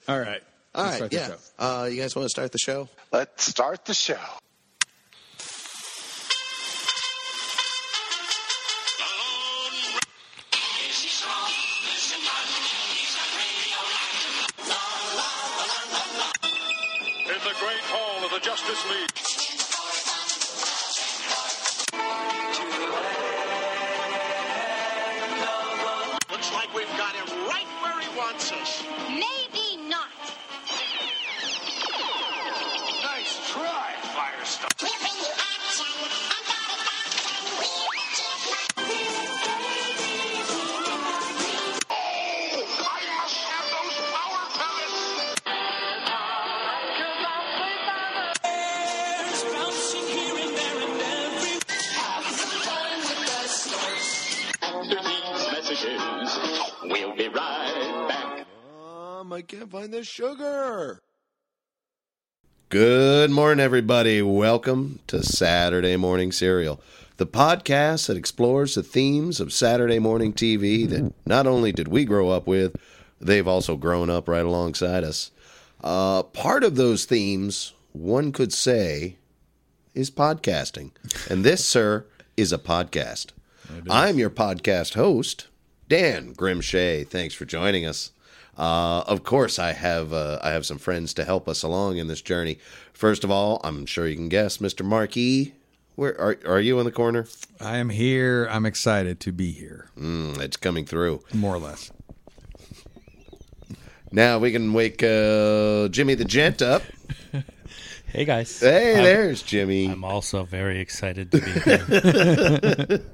All right. All right, yeah. You guys want to start the show? Let's start the show. In the great hall of the Justice League. Looks like we've got him right where he wants us. Maybe not. Nice try, Firestone. I must have those power pellets. After these messages, we'll be right back. I can't find the sugar. Good morning, everybody. Welcome to Saturday Morning Serial, the podcast that explores the themes of Saturday morning TV that not only did we grow up with, they've also grown up right alongside us. Part of those themes, one could say, is podcasting. And this, sir, is a podcast. I'm your podcast host, Dan Grimshay. Thanks for joining us. Of course, I have some friends to help us along in this journey. First of all, I'm sure you can guess, Mr. Marquis. Where are you in the corner? I am here. I'm excited to be here. It's coming through. More or less. Now we can wake Jimmy the Gent up. Hey, guys. Hey, there's Jimmy. I'm also very excited to be here.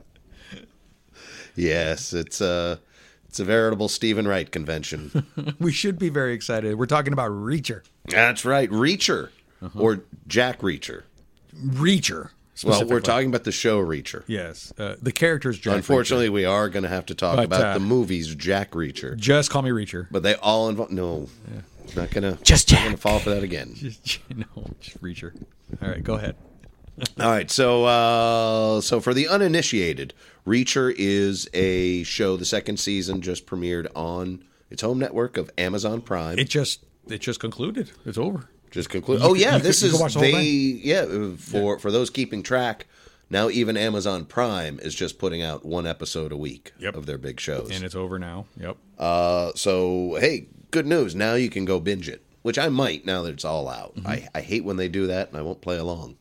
Yes, it's a veritable Stephen Wright convention. We should be very excited. We're talking about Reacher. That's right, Reacher, or Jack Reacher. Reacher. Well, we're talking about the show Reacher. Yes. The character's Jack Unfortunately, Reacher. we are going to have to talk about the movies Jack Reacher. Just call me Reacher. But they all involve... No, not going to... Just Not going Jack. to fall for that again. Just Reacher. All right, go ahead. All right, so for the uninitiated, Reacher is a show. The second season just premiered on its home network of Amazon Prime. It just concluded. It's over. Just concluded. Oh yeah, this is can watch the whole thing. For those keeping track. Now even Amazon Prime is just putting out one episode a week of their big shows, And it's over now. Yep. So hey, good news. Now you can go binge it, which I might now that it's all out. Mm-hmm. I hate when they do that, and I won't play along.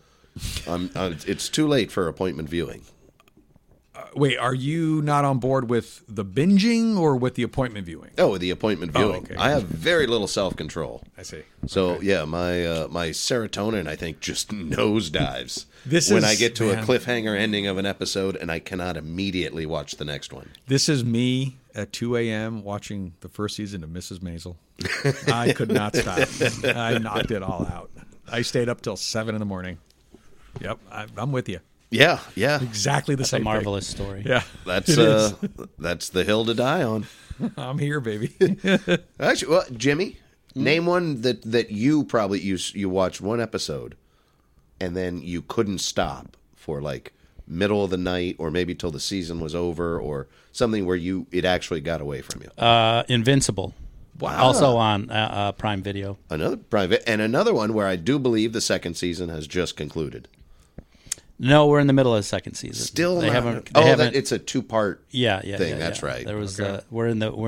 It's too late for appointment viewing. Wait, are you not on board with the binging or with the appointment viewing? Oh, the appointment viewing. okay. I have very little self-control. I see. So yeah, my serotonin I think just nosedives This when is- I get to man. a cliffhanger ending of an episode and I cannot immediately watch the next one. This is me at 2 a.m. watching the first season of Mrs. Maisel. I could not stop. I knocked it all out. I stayed up till 7 in the morning. Yep, I'm with you. Yeah. Exactly the It's a same marvelous story. thing. Yeah, That's it is. that's the hill to die on. I'm here, baby. Actually, well, Jimmy, name one that you probably you watched one episode and then you couldn't stop for like middle of the night or maybe till the season was over or something where it actually got away from you. Invincible. Wow. Also on Prime Video. Another private and another one where I do believe the second season has just concluded. No, we're in the middle of the second season. Still, they not, haven't. it's a two-part. Yeah, thing. That's right. There was we're in the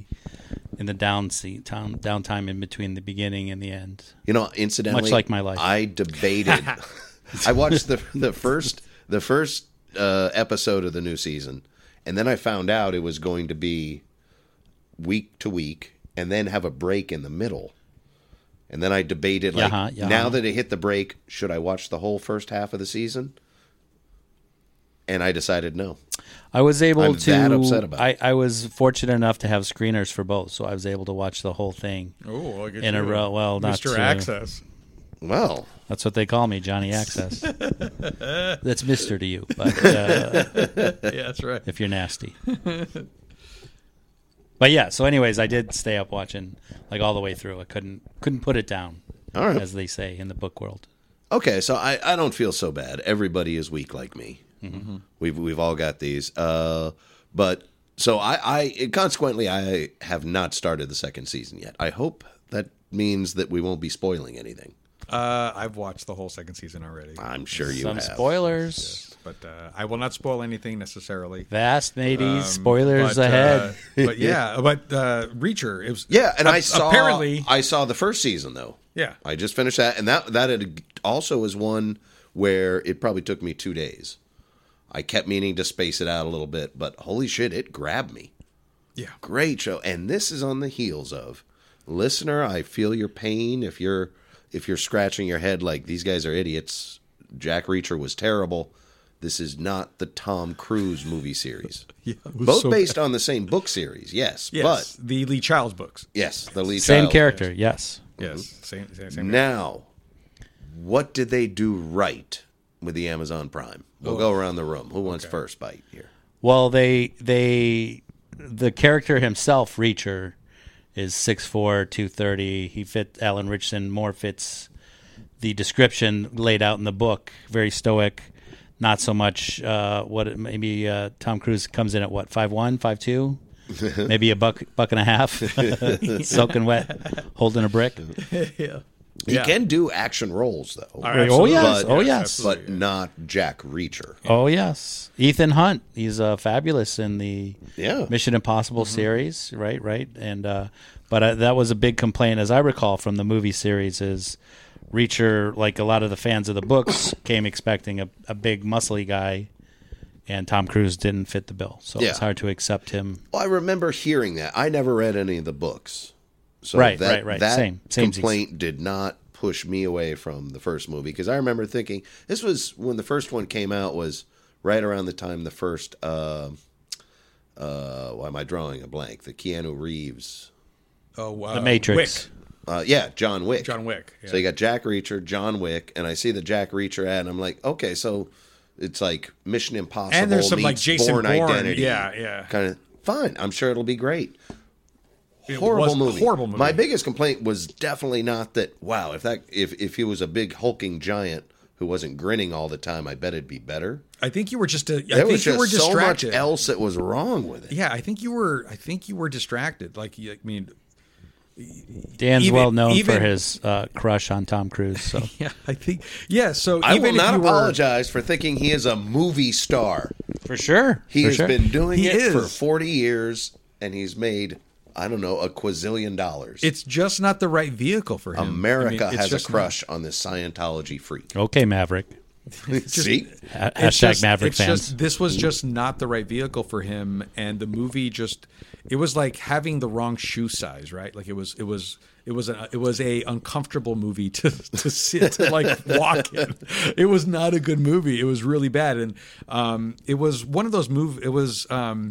downtime in between the beginning and the end. You know, incidentally, Much like my life. I debated. I watched the first episode of the new season, and then I found out it was going to be week to week, and then have a break in the middle. And then I debated, like, now that it hit the break, should I watch the whole first half of the season? And I decided no. I was able I'm to. that upset about it. I was fortunate enough to have screeners for both, so I was able to watch the whole thing in a row. Well, not Mr. Access. Well, that's what they call me, Johnny Access. That's Mister to you, but Yeah, that's right. if you're nasty. But yeah, so anyways, I did stay up watching like all the way through. I couldn't put it down, all right. as they say in the book world. Okay, so I don't feel so bad. Everybody is weak like me. Mm-hmm. We've all got these. But So consequently, I have not started the second season yet. I hope that means that we won't be spoiling anything. I've watched the whole second season already. I'm sure you Some have. spoilers. Yes, but I will not spoil anything necessarily. Vast ladies, spoilers But, ahead. but Reacher. It was Yeah, and I saw the first season though. Yeah. I just finished that, and that also was one where it probably took me 2 days. I kept meaning to space it out a little bit, but holy shit, it grabbed me. Yeah. Great show, and this is on the heels of listener. I feel your pain if you're scratching your head like these guys are idiots. Jack Reacher was terrible. This is not the Tom Cruise movie series. Yeah, it was both so based bad. on the same book series, yes. Yes, But the Lee Childs books. yes, the lead Same child. character, yes. Yes, same. Now, what did they do right with the Amazon Prime? We'll go around the room. Who wants first bite here? Well, the character himself, Reacher, is 6'4", 230. He Alan Richardson more fits the description laid out in the book. Very stoic, not so much Tom Cruise comes in at 5'1", 5'2", maybe a buck and a half, soaking wet, holding a brick. Yeah. He can do action roles, though. Oh yes, But not Jack Reacher. Oh yes, Ethan Hunt. He's fabulous in the Yeah. Mission Impossible series, right. And but that was a big complaint, as I recall, from the movie series. Is Reacher, like a lot of the fans of the books, came expecting a big muscly guy, and Tom Cruise didn't fit the bill, so it's hard to accept him. Well, I remember hearing that. I never read any of the books. So Right. That Same complaint did not push me away from the first movie, because I remember thinking this was when the first one came out, was right around the time the first why am I drawing a blank? The Keanu Reeves. The Matrix. John Wick. John Wick. Yeah. So you got Jack Reacher, John Wick, and I see the Jack Reacher ad, and I'm like, okay, so it's like Mission Impossible And there's some meets like Jason Bourne. Identity. Yeah. Kind of fine. I'm sure it'll be great. It Horrible was a movie. horrible movie. My biggest complaint was definitely not that. Wow, if he was a big hulking giant who wasn't grinning all the time, I bet it'd be better. I think you were just. I There think was you were just so much distracted. else that was wrong with it. Yeah, I think you were distracted. Dan's Even- well known even- for his crush on Tom Cruise. So Yeah, I think. Yeah, so I even will if not you were- apologize for thinking he is a movie star. for sure, He has been doing He it for is. 40 years, and he's made, I don't know, $1 quazillion. It's just not the right vehicle for him. America it's has a just crush on this Scientology freak. okay, Maverick. See? Hashtag Maverick fans. This was just not the right vehicle for him, and the movie it was like having the wrong shoe size, right? Like it was a uncomfortable movie to sit to like walk in. It was not a good movie. It was really bad, and it was one of those movies. It was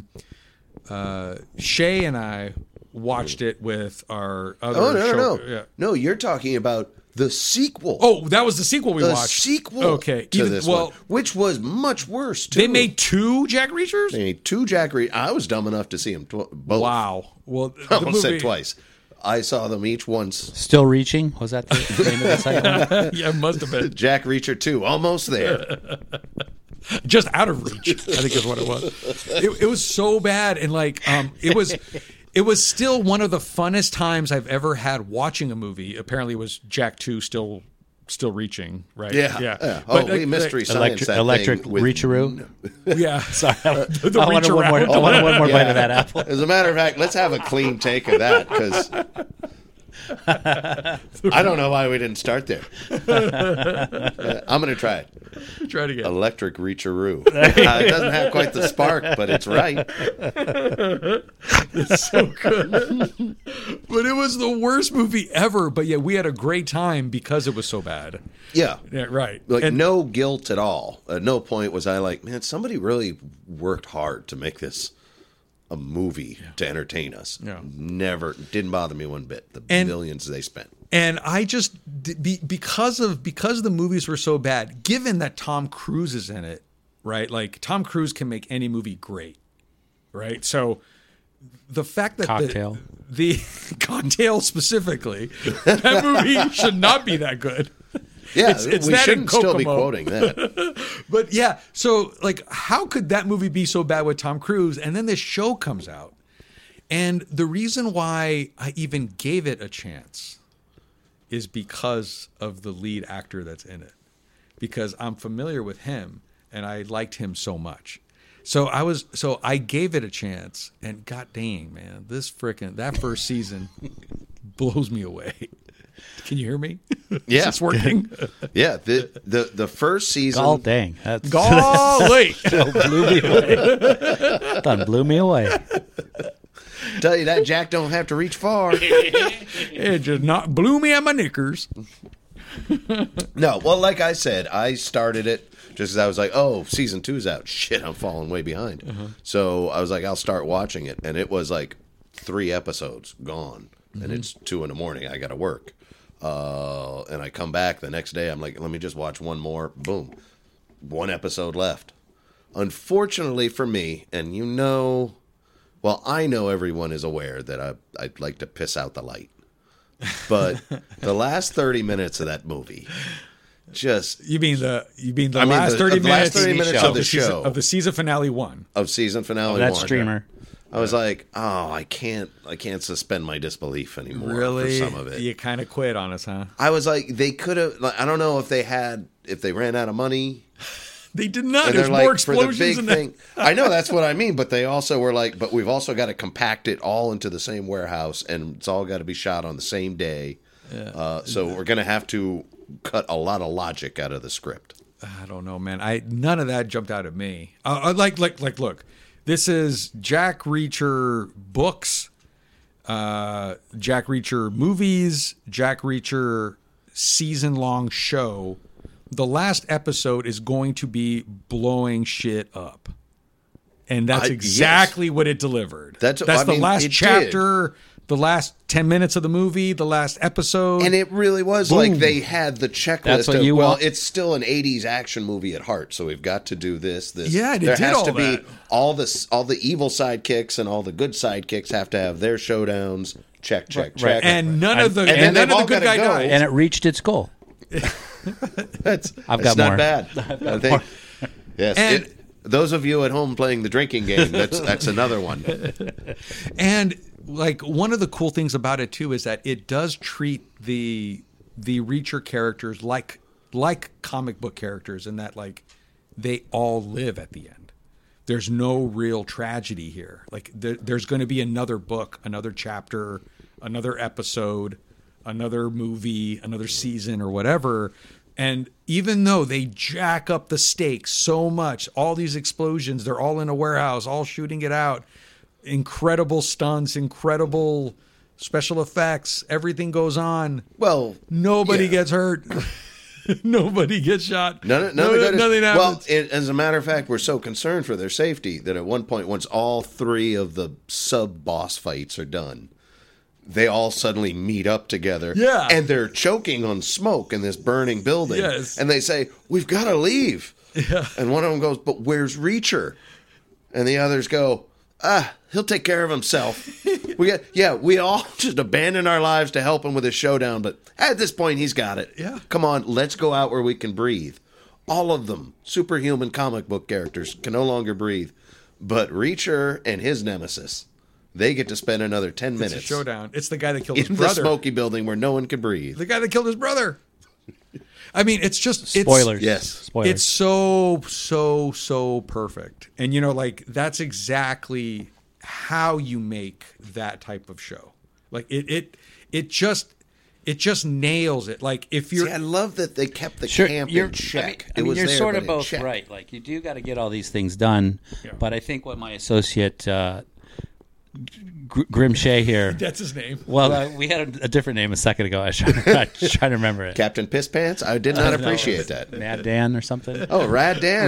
Shay and I watched it with our other. Oh, no. Yeah. No, you're talking about the sequel. Oh, that was the sequel we the watched. sequel Okay, to this one, which was much worse, too. they made 2 Jack Reachers. They made 2 Jack Reacher. I was dumb enough to see them both. Wow. Well, I the almost movie, said twice. I saw them each once. Still reaching? Was that the name of the second one? Yeah, it must have been Jack Reacher 2, almost there. just out of reach. I think is what it was. It was so bad, and like it was still one of the funnest times I've ever had watching a movie. Apparently, it was Jack 2 still reaching, right? Yeah. But, We mystery science that Electric thing with- Reacheroo. Yeah. Sorry, The I wanted one more. reach I wanted one more bite Yeah. of that apple. As a matter of fact, let's have a clean take of that, because I don't know why we didn't start there. I'm going to try it. Try it again. Electric Reacheroo. It doesn't have quite the spark, but it's right. So good. But it was the worst movie ever. But yeah, we had a great time because it was so bad. Yeah. Yeah, right. Like, And- no guilt at all. At no point was I like, man, somebody really worked hard to make this a movie to entertain us. Yeah. Never. Didn't bother me one bit. The And- millions they spent. And I just because the movies were so bad, given that Tom Cruise is in it, right? Like Tom Cruise can make any movie great, right? So the fact that Cocktail. the Cocktail specifically, that movie should not be that good. Yeah, it's we that in shouldn't still be Kokomo. quoting that. But yeah, so like, how could that movie be so bad with Tom Cruise? And then this show comes out. And the reason why I even gave it a chance is because of the lead actor that's in it. Because I'm familiar with him and I liked him so much. So I gave it a chance, and god dang, man, that first season blows me away. Can you hear me? Yeah. Is this working? Yeah, the first season. Oh, dang. That's, Golly. blew me away. Done blew me away. Tell you that Jack don't have to reach far. It just not blew me at my knickers. No, well, like I said, I started it just because I was like, oh, season 2's out. Shit, I'm falling way behind. So I was like, I'll start watching it. And it was like 3 episodes gone. And it's 2 in the morning. I got to work. And I come back the next day. I'm like, let me just watch one more. Boom. 1 episode left. Unfortunately for me, and well, I know everyone is aware that I'd like to piss out the light. But the last 30 minutes of that movie, just You mean the last 30 last minutes, 30 minutes of the show of the season finale 1. of season finale That 1. streamer. I was like, oh, I can't suspend my disbelief anymore Really? for some of it. You kind of quit on us, huh? I was like, they could have. Like, I don't know if they ran out of money. They did not. And There's they're more like, for the explosions big in that. thing. I know that's what I mean, but they also were like, but we've also got to compact it all into the same warehouse, and it's all got to be shot on the same day. So we're going to have to cut a lot of logic out of the script. I don't know, man. None of that jumped out at me. Like, look, this is Jack Reacher books, Jack Reacher movies, Jack Reacher season-long show. The last episode is going to be blowing shit up. And that's exactly what it delivered. That's the last chapter, the last 10 minutes of the movie, the last episode. And it really was like they had the checklist That's what of, you well, want. it's still an 80s action movie at heart, so we've got to do this. Yeah, it there did has all to be that. all the evil sidekicks and all the good sidekicks have to have their showdowns. Check. and none of the then they've all good gotta guy go. dies. And it reached its goal. That's I've got not more. bad. I think. Yes. And- those of you at home playing the drinking game, that's another one. And like one of the cool things about it too is that it does treat the Reacher characters like comic book characters, in that like they all live at the end. There's no real tragedy here. Like there's going to be another book, another chapter, another episode, another movie, another season, or whatever. And even though they jack up the stakes so much, all these explosions, they're all in a warehouse, all shooting it out. Incredible stunts, incredible special effects. Everything goes on. Well, Nobody yeah. gets hurt. Nobody gets shot. Nothing nothing happens. Well, as a matter of fact, we're so concerned for their safety that at one point, once all 3 of the sub-boss fights are done, they all suddenly meet up together. Yeah. And they're choking on smoke in this burning building. Yes. And they say, we've got to leave. Yeah. And one of them goes, but where's Reacher? And the others go, he'll take care of himself. We all just abandon our lives to help him with his showdown, but at this point, he's got it. Yeah. Come on, let's go out where we can breathe. All of them, superhuman comic book characters, can no longer breathe. But Reacher and his nemesis, they get to spend another 10 It's minutes a showdown. It's the guy that killed his in the brother. smoky building where no one can breathe. The guy that killed his brother. I mean, it's just Spoilers. Yes. Spoilers. It's so perfect. And like that's exactly how you make that type of show. Like it just nails it. Like if you're See, I love that they kept the Sure, camp you're, in check. I mean, was you're there, sort but of in both check. right. Like you do got to get all these things done, but I think what my associate Grim Shea here. that's his name. Well, we had a different name a second ago. I was trying to remember it. Captain Piss Pants? I did not appreciate that. Mad Dan or something. Oh, Rad Dan.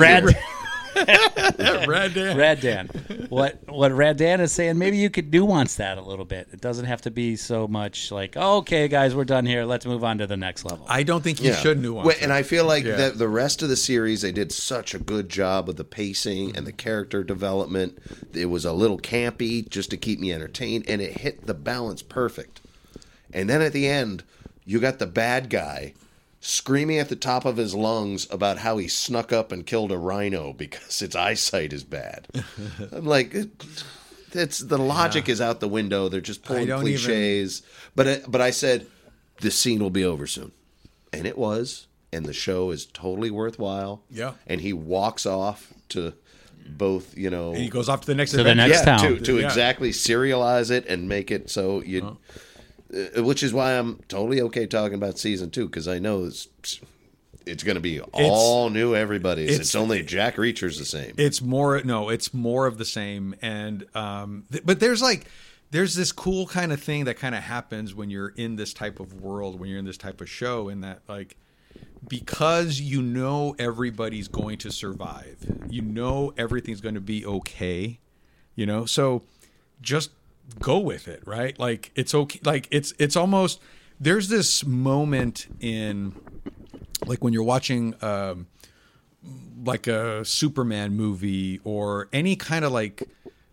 Rad Dan. Rad Dan. What Rad Dan is saying, maybe you could nuance that a little bit. It doesn't have to be so much like, oh, okay, guys, we're done here. Let's move on to the next level. I don't think you should nuance Well, it. and I feel like Yeah. that the rest of the series, they did such a good job of the pacing and the character development. It was a little campy just to keep me entertained, and it hit the balance perfect. And then at the end, you got the bad guy screaming at the top of his lungs about how he snuck up and killed a rhino because its eyesight is bad. I'm like, that's the logic is out the window. They're just pulling cliches. But I said, this scene will be over soon. And it was. And the show is totally worthwhile. Yeah. And he walks off to both, And he goes off to the next To the adventure. next town. to exactly serialize it and make it so you... which is why I'm totally okay talking about season 2, because I know it's going to be all new everybody's. It's only Jack Reacher's the same. It's more of the same. And but there's this cool kind of thing that kind of happens when you're in this type of world, when you're in this type of show, in that like, because everybody's going to survive, everything's going to be okay, so just go with it, right? Like, it's okay. Like, it's almost, there's this moment in, like, when you're watching like a Superman movie or any kind of like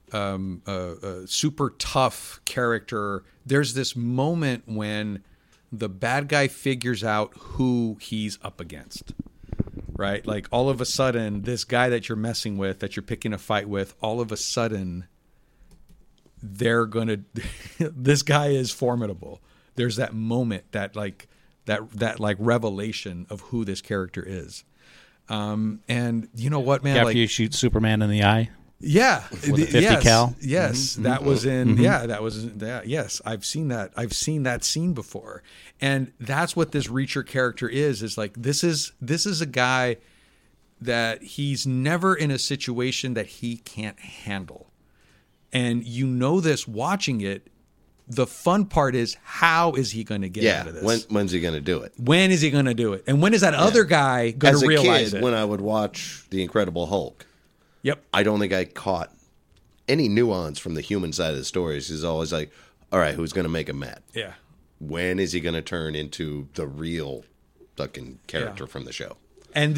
super tough character, there's this moment when the bad guy figures out who he's up against, right? Like, all of a sudden, this guy that you're messing with, that you're picking a fight with, all of a sudden, they're gonna this guy is formidable. There's that moment, that revelation of who this character is. And you know what, man? After you shoot Superman in the eye. Yeah, with a 50 cal. Yes, that was in. Yeah, that was. Yes, I've seen that. I've seen that scene before, and that's what this Reacher character is. Is like, this is a guy that he's never in a situation that he can't handle. And this watching it, the fun part is, how is he going to get out of this? When's he going to do it? When is he going to do it? And when is that other guy going to realize it? When I would watch The Incredible Hulk, yep, I don't think I caught any nuance from the human side of the stories. He's always like, all right, who's going to make him mad? Yeah. When is he going to turn into the real fucking character from the show? And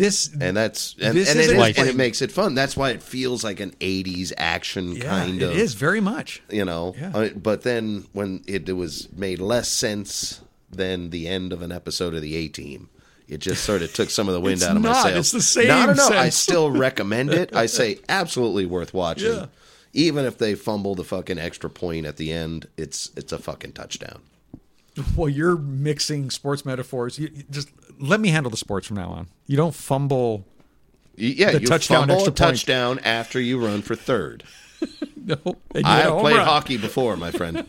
it makes it fun. That's why it feels like an 80s action kind of. It is very much. But then when it was made less sense than the end of an episode of the A-Team, it just sort of took some of the wind out of my sails. It's the same No. sense. I still recommend it. I say absolutely worth watching. Yeah. Even if they fumble the fucking extra point at the end, it's a fucking touchdown. Well, you're mixing sports metaphors. You just let me handle the sports from now on. You don't fumble. Yeah, you fumble a touchdown after you run for third. No, I have played hockey before, my friend.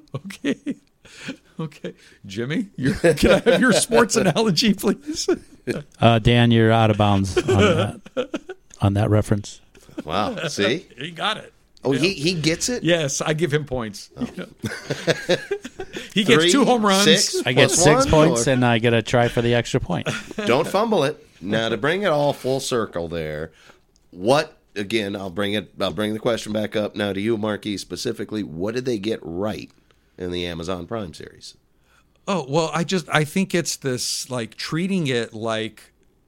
Okay, Jimmy, can I have your sports analogy, please? Dan, you're out of bounds on that reference. Wow, see, he got it. Oh, he gets it? Yes, I give him points. Oh. He gets 2 home runs. 6 I get 6 points, and I get a try for the extra point. Don't fumble it. Now, to bring it all full circle there, again, I'll bring the question back up now to you, Marquis, specifically. What did they get right in the Amazon Prime series? Oh, well, I think it's this, like, treating it like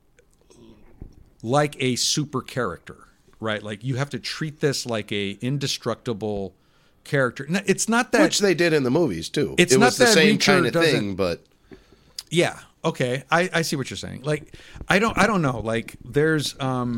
a super character. Right, like, you have to treat this like a indestructible character. It's not that, which they did in the movies too. It's it not was the that same Reacher kind of thing, but yeah, okay, I see what you're saying. Like, I don't know. Like, there's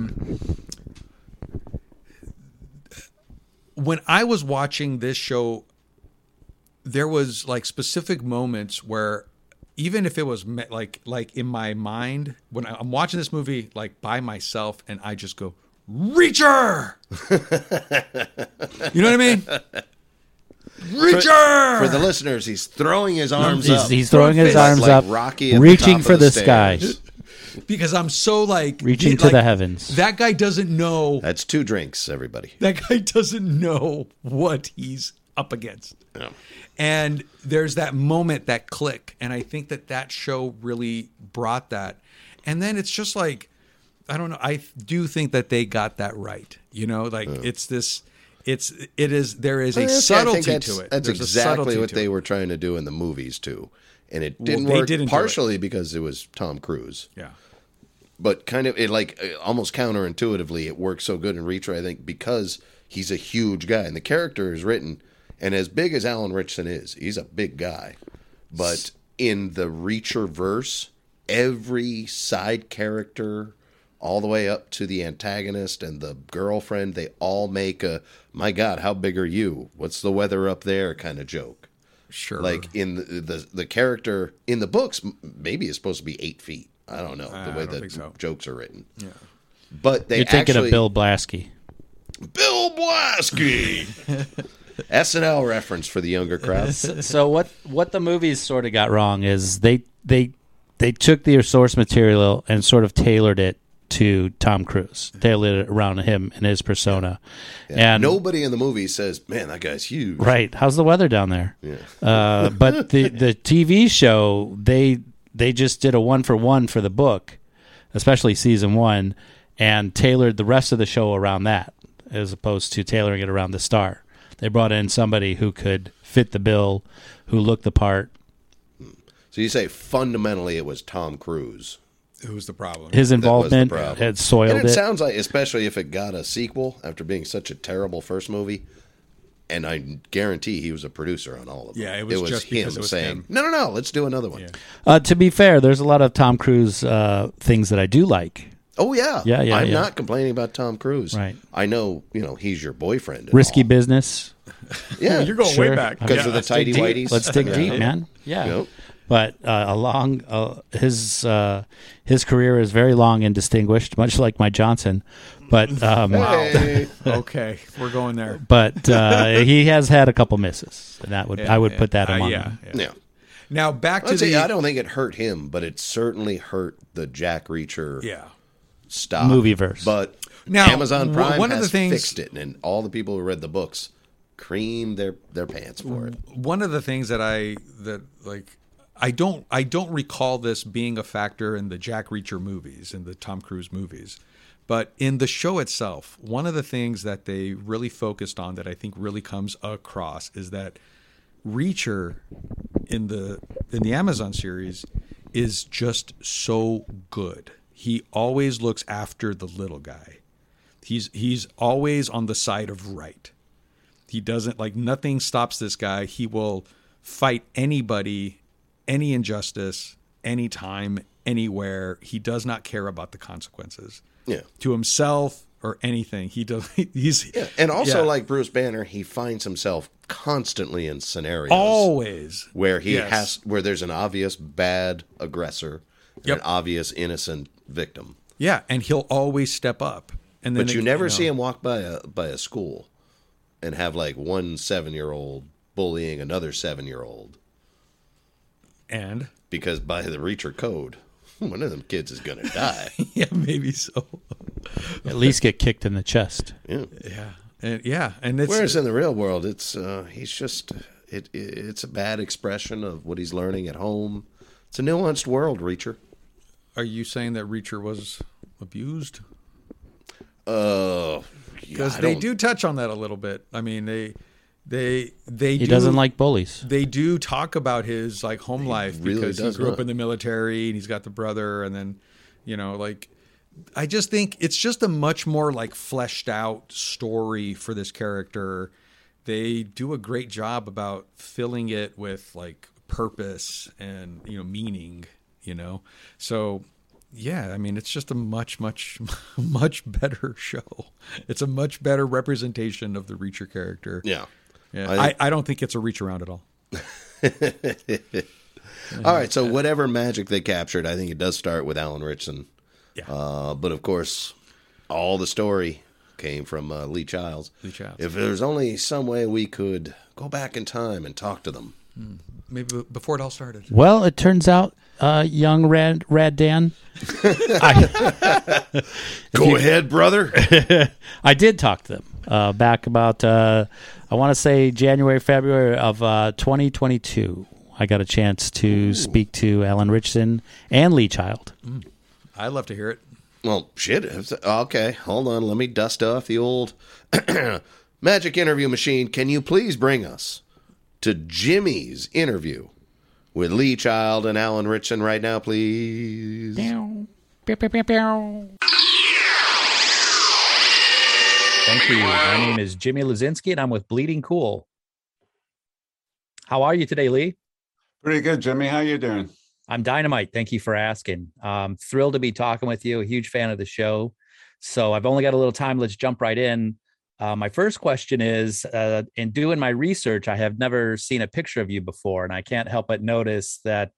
when I was watching this show, there was like specific moments where, even if it was like in my mind, when I'm watching this movie like by myself, and I just go, Reacher! You know what I mean? Reacher! For the listeners, he's throwing his arms up. He's throwing his arms like up, Rocky at reaching the top for of the stairs. sky. Because I'm so like... Reaching to the heavens. That guy doesn't know... That's 2 drinks, everybody. That guy doesn't know what he's up against. Yeah. And there's that moment, that click. And I think that show really brought that. And then it's just like... I don't know. I do think that they got that right. It's this. There is a subtlety to it. That's There's exactly what they were trying to do in the movies too, and it didn't work. Partially because it was Tom Cruise. Yeah. But kind of almost counterintuitively, it works so good in Reacher. I think because he's a huge guy, and the character is written, and as big as Alan Ritchson is, he's a big guy. But in the Reacher verse, every side character, all the way up to the antagonist and the girlfriend, they all make a, my God, how big are you? What's the weather up there kind of joke. Sure. Like in the character in the books, maybe it's supposed to be 8 feet. I don't know the way the jokes are written. Yeah. But they You're thinking actually, of Bill Blasky. Bill Blasky. SNL reference for the younger crowd. So what the movies sort of got wrong is they took their source material and sort of tailored it to Tom Cruise, tailored it around him and his persona. Yeah. And Nobody in the movie says, "Man, that guy's huge." right, how's the weather down there? Yeah. But the TV show, they just did a 1-for-1 for the book, especially season 1, and tailored the rest of the show around that, as opposed to tailoring it around the star. They brought in somebody who could fit the bill, who looked the part. So you say fundamentally it was Tom Cruise. Who's the problem? His involvement problem. had soiled And it it. sounds like, especially if it got a sequel after being such a terrible first movie, and I guarantee he was a producer on all of them. Yeah, it was just because it was saying, him. No, let's do another one. Yeah. To be fair, there's a lot of Tom Cruise things that I do like. Oh, yeah. Yeah, I'm not complaining about Tom Cruise. Right. I know, he's your boyfriend. and Risky all. Business. Yeah. You're going Sure. way back. Because of the let's dig tidy deep. whities. Let's dig Yeah. deep, man. Yeah. Yep. But along his career is very long and distinguished, much like my Johnson. But Hey. Okay, we're going there. but he has had a couple misses, and I would put that among yeah, them. yeah. Yeah. Now back to I'd say the I don't think it hurt him, but it certainly hurt the Jack Reacher yeah. stock. Movieverse. But Now, Amazon Prime one of has the things- fixed it, and all the people who read the books creamed their pants for it. One of the things that I don't recall this being a factor in the Jack Reacher movies and the Tom Cruise movies. But in the show itself, one of the things that they really focused on that I think really comes across is that Reacher in the Amazon series is just so good. He always looks after the little guy. He's always on the side of right. He doesn't nothing stops this guy. He will fight anybody, any injustice, anytime, anywhere. He does not care about the consequences. Yeah. To himself or anything. He does. He's And also, yeah. like Bruce Banner, he finds himself constantly in scenarios always where he Yes. where there's an obvious bad aggressor and Yep. an obvious innocent victim. Yeah, and he'll always step up. And then But you never see him walk by a school and have like one 7-year-old bullying another 7-year-old. And Because by the Reacher code, one of them kids is going to die. yeah, maybe so. At least get kicked in the chest. Yeah. And it's Whereas in the real world, it's he's just it's a bad expression of what he's learning at home. It's a nuanced world, Reacher. Are you saying that Reacher was abused? Yeah, Because I they don't- do touch on that a little bit. I mean, they He do, doesn't like bullies. They do talk about his home life really because he does grew up not. in the military and he's got the brother, and then I just think it's just a much more fleshed out story for this character. They do a great job about filling it with purpose and meaning. So yeah, I mean it's just a much much better show. It's a much better representation of the Reacher character. Yeah. Yeah, I don't think it's a reach around at all. All right, so whatever magic they captured, I think it does start with Alan Ritchson. Yeah. But of course, all the story came from Lee Childs. Lee Childs. If there's only some way we could go back in time and talk to them. Maybe before it all started. Well, it turns out, young Rad Dan, Go ahead, brother. I did talk to them back about, I want to say January, February of 2022. I got a chance to speak to Alan Ritchson and Lee Child. I'd love to hear it. Well, shit. Okay, hold on. Let me dust off the old magic interview machine. Can you please bring us to Jimmy's interview with Lee Child and Alan Ritchson right now, please? Thank you. My name is Jimmy Lazinski, and I'm with Bleeding Cool. How are you today, Lee? Pretty good, Jimmy. How you doing? I'm dynamite. Thank you for asking. Thrilled to be talking with you. A huge fan of the show. So I've only got a little time. Let's jump right in. My first question is, in doing my research, I have never seen a picture of you before, and I can't help but notice that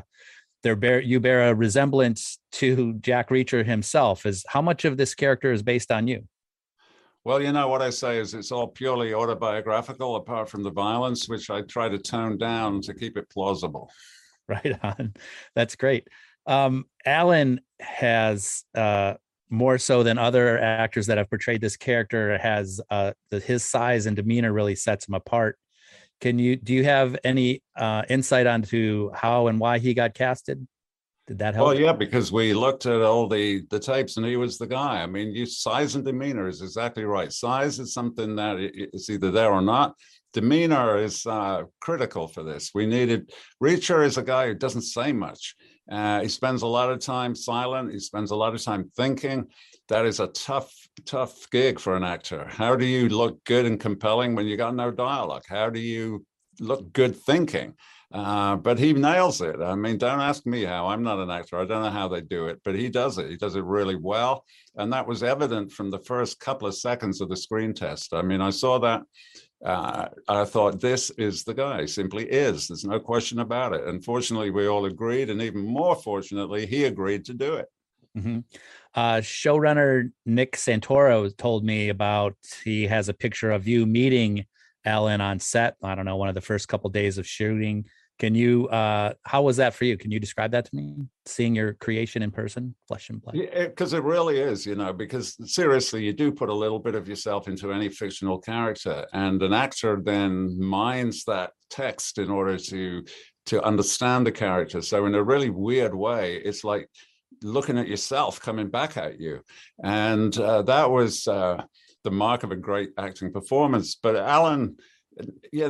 you bear a resemblance to Jack Reacher himself. How much of this character is based on you? Well, you know, what I say is it's all purely autobiographical, apart from the violence, which I try to tone down to keep it plausible. Right on. That's great. Alan has, more so than other actors that have portrayed this character, has his size and demeanor really sets him apart. Do you have any insight onto how and why he got casted? Did that help? Well, yeah, because we looked at all the tapes and he was the guy. I mean, size and demeanor is exactly right. Size is something that is either there or not. Demeanor is critical for this. Reacher is a guy who doesn't say much. He spends a lot of time silent. He spends a lot of time thinking. That is a tough gig for an actor. How do you look good and compelling when you got no dialogue? How do you look good thinking? But he nails it. I mean, don't ask me how. I'm not an actor. I don't know how they do it, but he does it. He does it really well. And that was evident from the first couple of seconds of the screen test. I mean, I saw that. I thought, this is the guy. Simply is. There's no question about it. Unfortunately, we all agreed. And even more fortunately, he agreed to do it. Mm-hmm. Showrunner Nick Santoro told me he has a picture of you meeting Alan on set. I don't know, one of the first couple of days of shooting. How was that for you? Can you describe that to me? Seeing your creation in person, flesh and blood? Yeah, because it really is, because seriously, you do put a little bit of yourself into any fictional character, and an actor then mines that text in order to understand the character. So in a really weird way, it's like looking at yourself coming back at you. And that was the mark of a great acting performance. But Alan, he's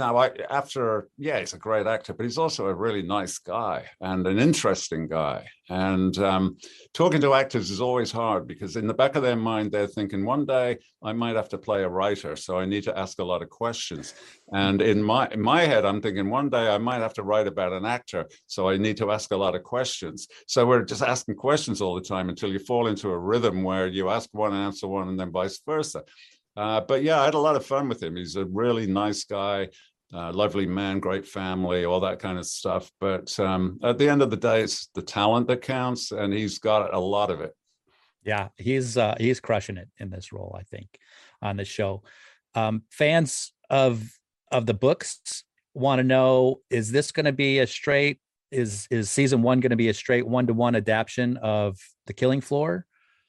a great actor, but he's also a really nice guy and an interesting guy. And talking to actors is always hard, because in the back of their mind, they're thinking, one day I might have to play a writer, so I need to ask a lot of questions. And in my head, I'm thinking, one day I might have to write about an actor, so I need to ask a lot of questions. So we're just asking questions all the time until you fall into a rhythm where you ask one, answer one, and then vice versa. But yeah, I had a lot of fun with him. He's a really nice guy, lovely man, great family, all that kind of stuff. But at the end of the day, it's the talent that counts, and he's got a lot of it. Yeah, he's crushing it in this role, I think, on the show. Fans of the books want to know: is this going to be is season 1 going to be a straight 1-to-1 adaptation of The Killing Floor?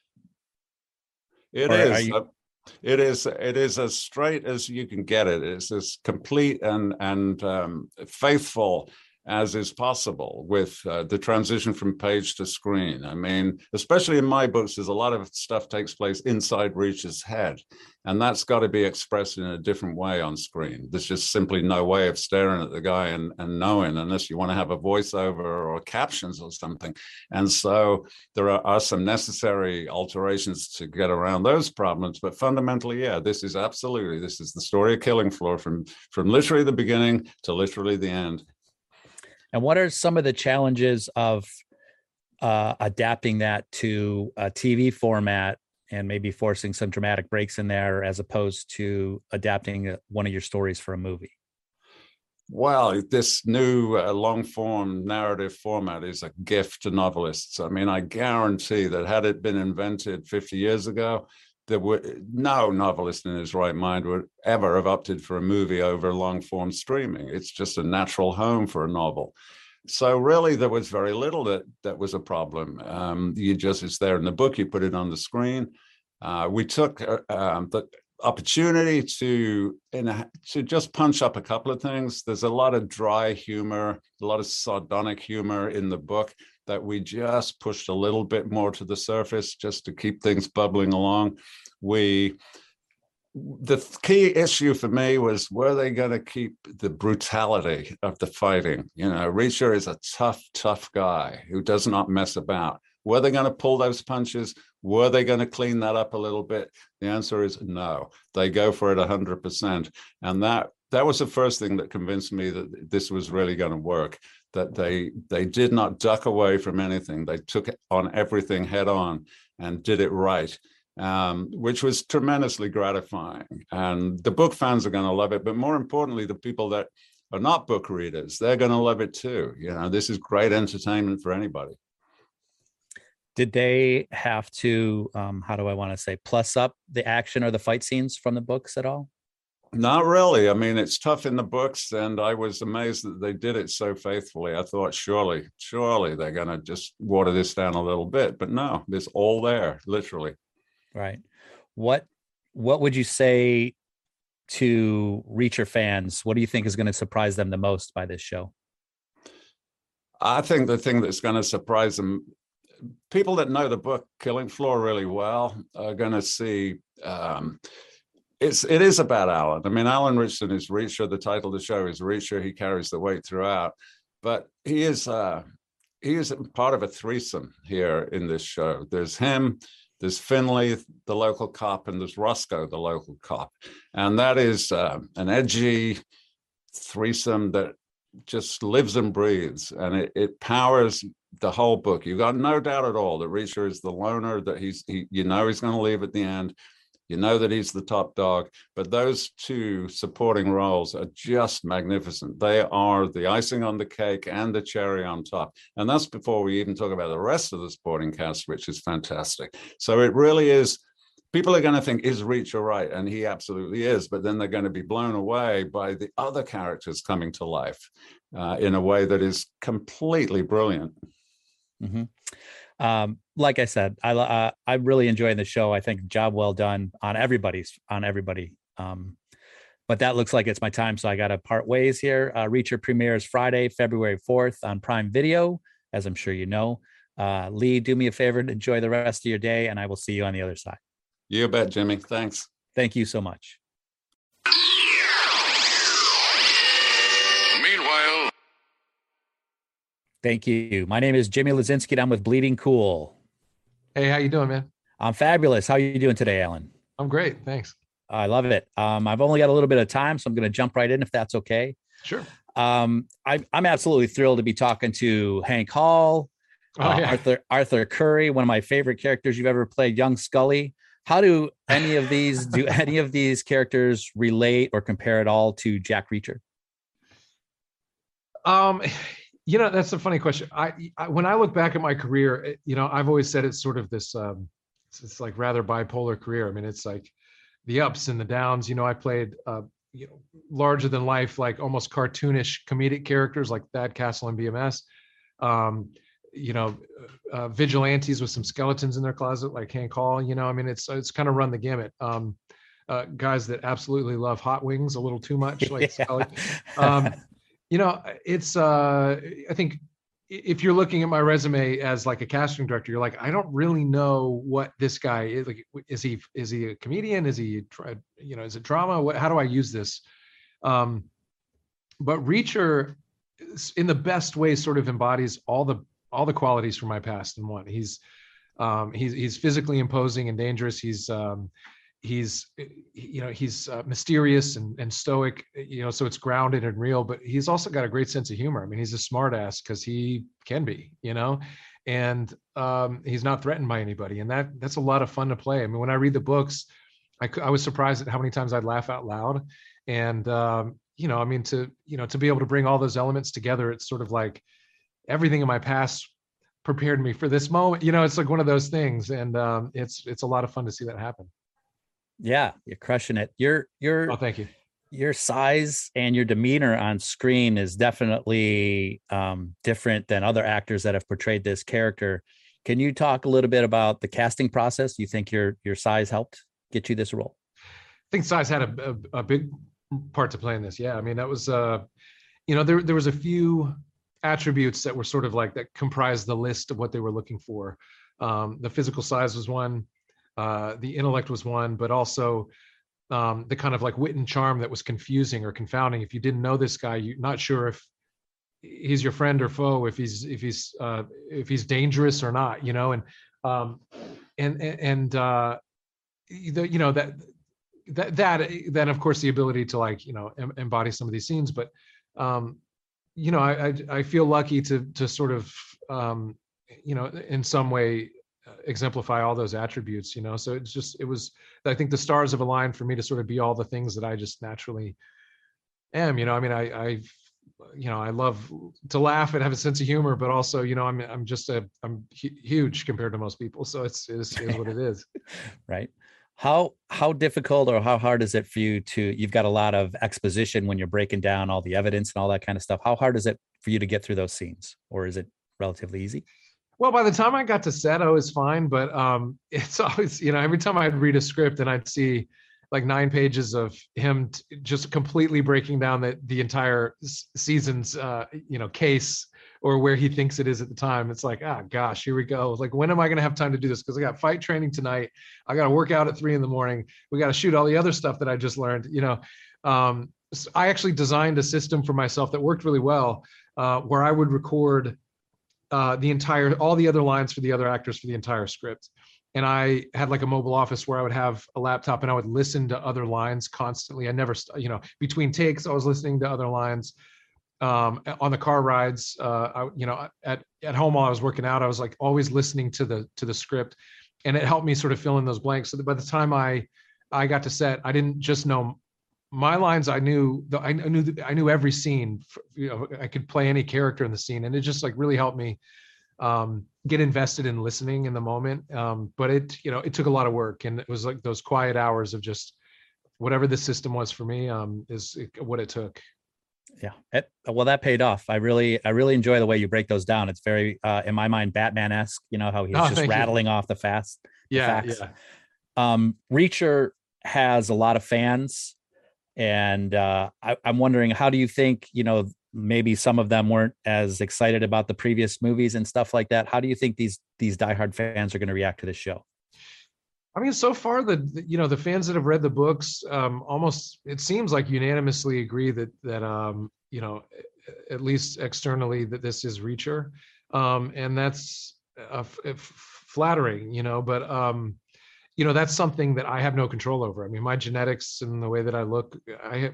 It is. It is as straight as you can get it. It's as complete and faithful as is possible with the transition from page to screen. I mean, especially in my books, there's a lot of stuff takes place inside Reacher's head, and that's got to be expressed in a different way on screen. There's just simply no way of staring at the guy and knowing, unless you want to have a voiceover or captions or something. And so there are some necessary alterations to get around those problems. But fundamentally, yeah, this is the story of Killing Floor from literally the beginning to literally the end. And what are some of the challenges of adapting that to a TV format and maybe forcing some dramatic breaks in there, as opposed to adapting one of your stories for a movie? Well, this new long-form narrative format is a gift to novelists. I mean, I guarantee that had it been invented 50 years ago, no novelist in his right mind would ever have opted for a movie over long-form streaming. It's just a natural home for a novel. So really, there was very little that was a problem. It's there in the book, you put it on the screen. We took the opportunity to just punch up a couple of things. There's a lot of dry humor, a lot of sardonic humor in the book that we just pushed a little bit more to the surface just to keep things bubbling along. The key issue for me was, were they going to keep the brutality of the fighting? Reacher is a tough guy who does not mess about. Were they going to pull those punches? Were they going to clean that up a little bit? The answer is no. They go for it 100%. And that was the first thing that convinced me that this was really going to work. that they did not duck away from anything. They took on everything head on and did it right, which was tremendously gratifying. And the book fans are going to love it, but more importantly, the people that are not book readers, they're going to love it too. This is great entertainment for anybody. Did they have to, how do I want to say, plus up the action or the fight scenes from the books at all? Not really. I mean, it's tough in the books, and I was amazed that they did it so faithfully. I thought, surely they're going to just water this down a little bit, but no, it's all there, literally. Right. What would you say to Reacher fans? What do you think is going to surprise them the most by this show? I think the thing that's going to surprise them, people that know the book Killing Floor really well are going to see. It is about Alan. I mean, Alan Ritchson is Reacher. The title of the show is Reacher. He carries the weight throughout, but he is part of a threesome here in this show. There's him, there's Finley, the local cop, and there's Roscoe, the local cop, and that is an edgy threesome that just lives and breathes, and it powers the whole book. You've got no doubt at all that Reacher is the loner, that he's going to leave at the end. You know that he's the top dog, but those two supporting roles are just magnificent. They are the icing on the cake and the cherry on top. And that's before we even talk about the rest of the supporting cast, which is fantastic. So it really is, people are going to think, is Reacher right? And he absolutely is, but then they're going to be blown away by the other characters coming to life in a way that is completely brilliant. Mm-hmm. Like I said, I really enjoyed the show. I think job well done on everybody. But that looks like it's my time, so I got to part ways here. Reacher premieres Friday, February 4th on Prime Video, as I'm sure you know. Lee, do me a favor and enjoy the rest of your day, and I will see you on the other side. You bet, Jimmy. Thanks. Thank you so much. Meanwhile, thank you. My name is Jimmy Lazinski, and I'm with Bleeding Cool. Hey, how you doing, man? I'm fabulous. How are you doing today, Alan? I'm great, thanks. I love it. I've only got a little bit of time, so I'm going to jump right in if that's okay. Sure. I'm absolutely thrilled to be talking to Hank Hall, Arthur Curry, one of my favorite characters you've ever played, young Scully. How do any of these characters relate or compare at all to Jack Reacher? That's a funny question. I when I look back at my career, I've always said it's sort of this, it's like rather bipolar career. I mean, it's like the ups and the downs. I played, larger than life, like almost cartoonish comedic characters like Thad Castle and BMS. Vigilantes with some skeletons in their closet, like Hank Hall. It's kind of run the gamut. Guys that absolutely love hot wings a little too much, like Scully. I think if you're looking at my resume as like a casting director, you're like, I don't really know what this guy is. Like, is he a comedian? Is he, is it drama? How do I use this? But Reacher, in the best way, sort of embodies all the qualities from my past in one. He's physically imposing and dangerous. He's mysterious and stoic, so it's grounded and real, but he's also got a great sense of humor. I mean, he's a smart ass because he can be, and he's not threatened by anybody. And that's a lot of fun to play. I mean, when I read the books, I was surprised at how many times I'd laugh out loud. And, to be able to bring all those elements together, it's sort of like everything in my past prepared me for this moment. It's like one of those things. And it's a lot of fun to see that happen. Yeah, you're crushing it. Oh, thank you. Your size and your demeanor on screen is definitely different than other actors that have portrayed this character. Can you talk a little bit about the casting process? Do you think your size helped get you this role? I think size had a big part to play in this. Yeah, I mean, that was there was a few attributes that were sort of like that comprised the list of what they were looking for. The physical size was one. The intellect was one, but also the kind of like wit and charm that was confusing or confounding. If you didn't know this guy, you're not sure if he's your friend or foe, if he's dangerous or not, that of course the ability to embody some of these scenes, but I feel lucky to sort of, in some way exemplify all those attributes, so I think the stars have aligned for me to sort of be all the things that I just naturally am. I love to laugh and have a sense of humor, but also, I'm huge compared to most people. So it is what it is. Right. How difficult or how hard is it for you you've got a lot of exposition when you're breaking down all the evidence and all that kind of stuff. How hard is it for you to get through those scenes, or is it relatively easy? Well, by the time I got to set, I was fine, but it's always, every time I'd read a script and I'd see like 9 pages of him just completely breaking down the entire season's, case, or where he thinks it is at the time. It's like, gosh, here we go. Like, when am I going to have time to do this? Because I got fight training tonight. I got to work out at 3 a.m. We got to shoot all the other stuff that I just learned. So I actually designed a system for myself that worked really well, where I would record all the other lines for the other actors for the entire script. And I had like a mobile office where I would have a laptop and I would listen to other lines constantly. I never, between takes, I was listening to other lines. On the car rides, at home while I was working out, I was like always listening to the script, and it helped me sort of fill in those blanks. So that by the time I got to set, I didn't just know my lines. I knew every scene. I could play any character in the scene, and it just like really helped me get invested in listening in the moment. But it took a lot of work, and it was like those quiet hours of just whatever the system was for me is what it took. Yeah. Well, that paid off. I really enjoy the way you break those down. It's very, in my mind, Batman-esque, how he's just rattling off the facts. Yeah. Reacher has a lot of fans, and I'm wondering, how do you think, maybe some of them weren't as excited about the previous movies and stuff like that. How do you think these diehard fans are going to react to this show? I mean, so far the fans that have read the books almost, it seems like, unanimously agree that at least externally, that this is Reacher, and that's flattering, but that's something that I have no control over. I mean, my genetics and the way that I look, I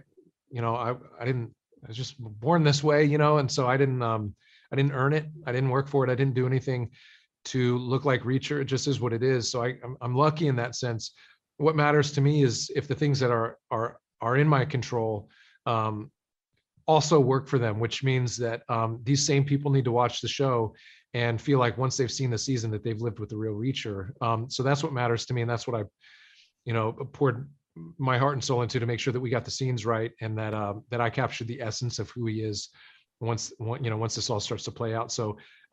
was just born this way, and so I didn't earn it. I didn't work for it. I didn't do anything to look like Reacher. It just is what it is. So I'm lucky in that sense. What matters to me is if the things that are in my control also work for them, which means that these same people need to watch the show and feel like once they've seen the season that they've lived with the real Reacher. So that's what matters to me, and that's what I poured my heart and soul into, to make sure that we got the scenes right, and that I captured the essence of who he is once this all starts to play out. So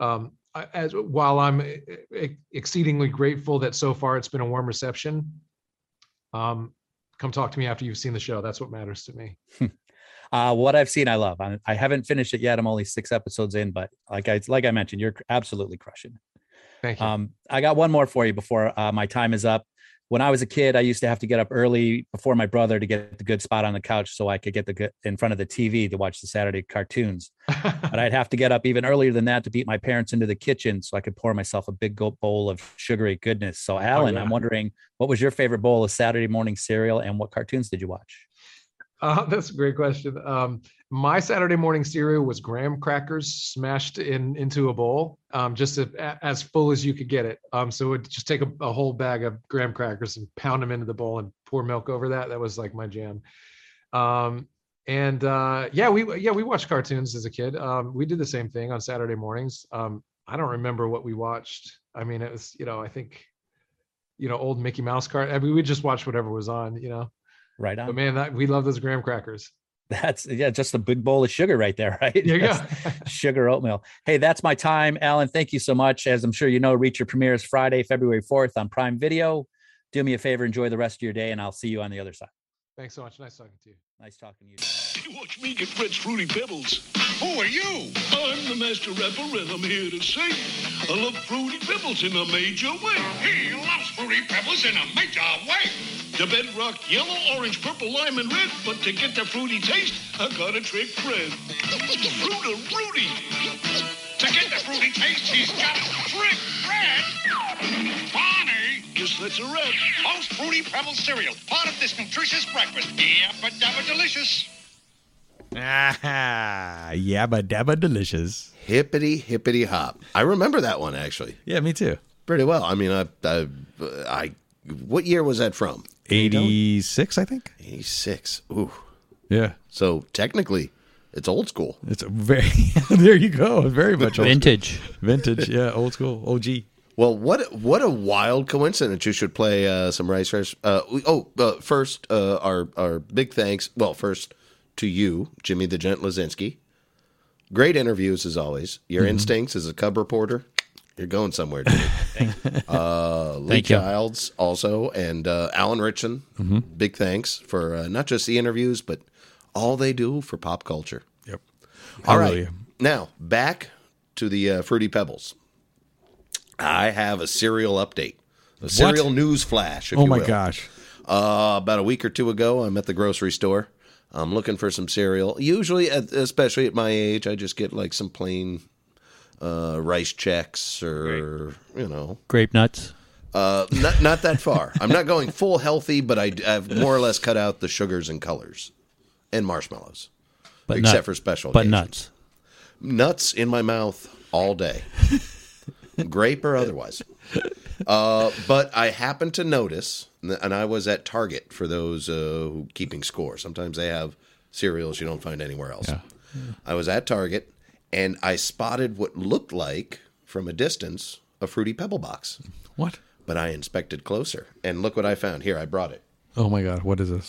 while I'm exceedingly grateful that so far it's been a warm reception, come talk to me after you've seen the show. That's what matters to me. What I've seen, I love. I haven't finished it yet. I'm only 6 episodes in, but like I mentioned, you're absolutely crushing it. Thank you. I got one more for you before my time is up. When I was a kid, I used to have to get up early before my brother to get the good spot on the couch so I could get in front of the TV to watch the Saturday cartoons. But I'd have to get up even earlier than that to beat my parents into the kitchen so I could pour myself a big bowl of sugary goodness. So, Alan, I'm wondering, what was your favorite bowl of Saturday morning cereal, and what cartoons did you watch? That's a great question. My Saturday morning cereal was graham crackers smashed into a bowl, just as full as you could get it. So it would just take a whole bag of graham crackers and pound them into the bowl and pour milk over that. That was like my jam. We watched cartoons as a kid. We did the same thing on Saturday mornings. I don't remember what we watched. I mean, it was, I think, old Mickey Mouse we would just watch whatever was on, Right on. But man, we love those graham crackers. That's just a big bowl of sugar right there, right? There you go. Sugar oatmeal. Hey, that's my time. Alan, thank you so much. As I'm sure you know, Reacher premieres Friday, February 4th on Prime Video. Do me a favor, enjoy the rest of your day, and I'll see you on the other side. Thanks so much. Nice talking to you. Nice talking to you. You watch me get Fred's Fruity Pebbles. Who are you? I'm the master rapper, and I'm here to say I love Fruity Pebbles in a major way. He loves Fruity Pebbles in a major way. The bedrock yellow, orange, purple, lime, and red. But to get the fruity taste, I gotta trick Fred. Fruity. To get the fruity taste, he's got to trick Fred. Barney. Yes, that's a wrap. Most Fruity Pebbles cereal, part of this nutritious breakfast. Yabba-dabba delicious. Ah, yabba dabba delicious. Hippity hippity hop. I remember that one actually Yeah, me too. pretty well. I mean, I what year was that from? 86, I think. 86. Ooh. Yeah, So technically, it's old school. it's a very. There you go. Very much old Vintage. school. Vintage. Yeah, old school. OG. Well, what a wild coincidence! You should play some Rice Krispies. First, our big thanks. Well, first to you, Jimmy the Gent Lazinski. Great interviews as always. Your instincts as a cub reporter, you're going somewhere, Jimmy. Lee Thank you. Childs also, and Alan Richson. Big thanks for not just the interviews, but all they do for pop culture. Yep. All Really. right, now back to the Fruity Pebbles. I have a cereal update, a cereal news flash. If Oh you my will. gosh. About a week or two ago, I'm at the grocery store. I'm looking for some cereal. Usually, especially at my age, I just get like some plain rice checks or, Grape nuts. not that far. I'm not going full healthy, but I've more or less cut out the sugars and colors and marshmallows, But except nut- for special But occasions. nuts. Nuts in my mouth all day, grape or otherwise. But I happened to notice, and I was at Target for those who keeping score. Sometimes they have cereals you don't find anywhere else. Yeah. I was at Target, and I spotted what looked like, from a distance, a Fruity Pebble box. What? But I inspected closer, and look what I found. Here, I brought it. Oh my God. What is this?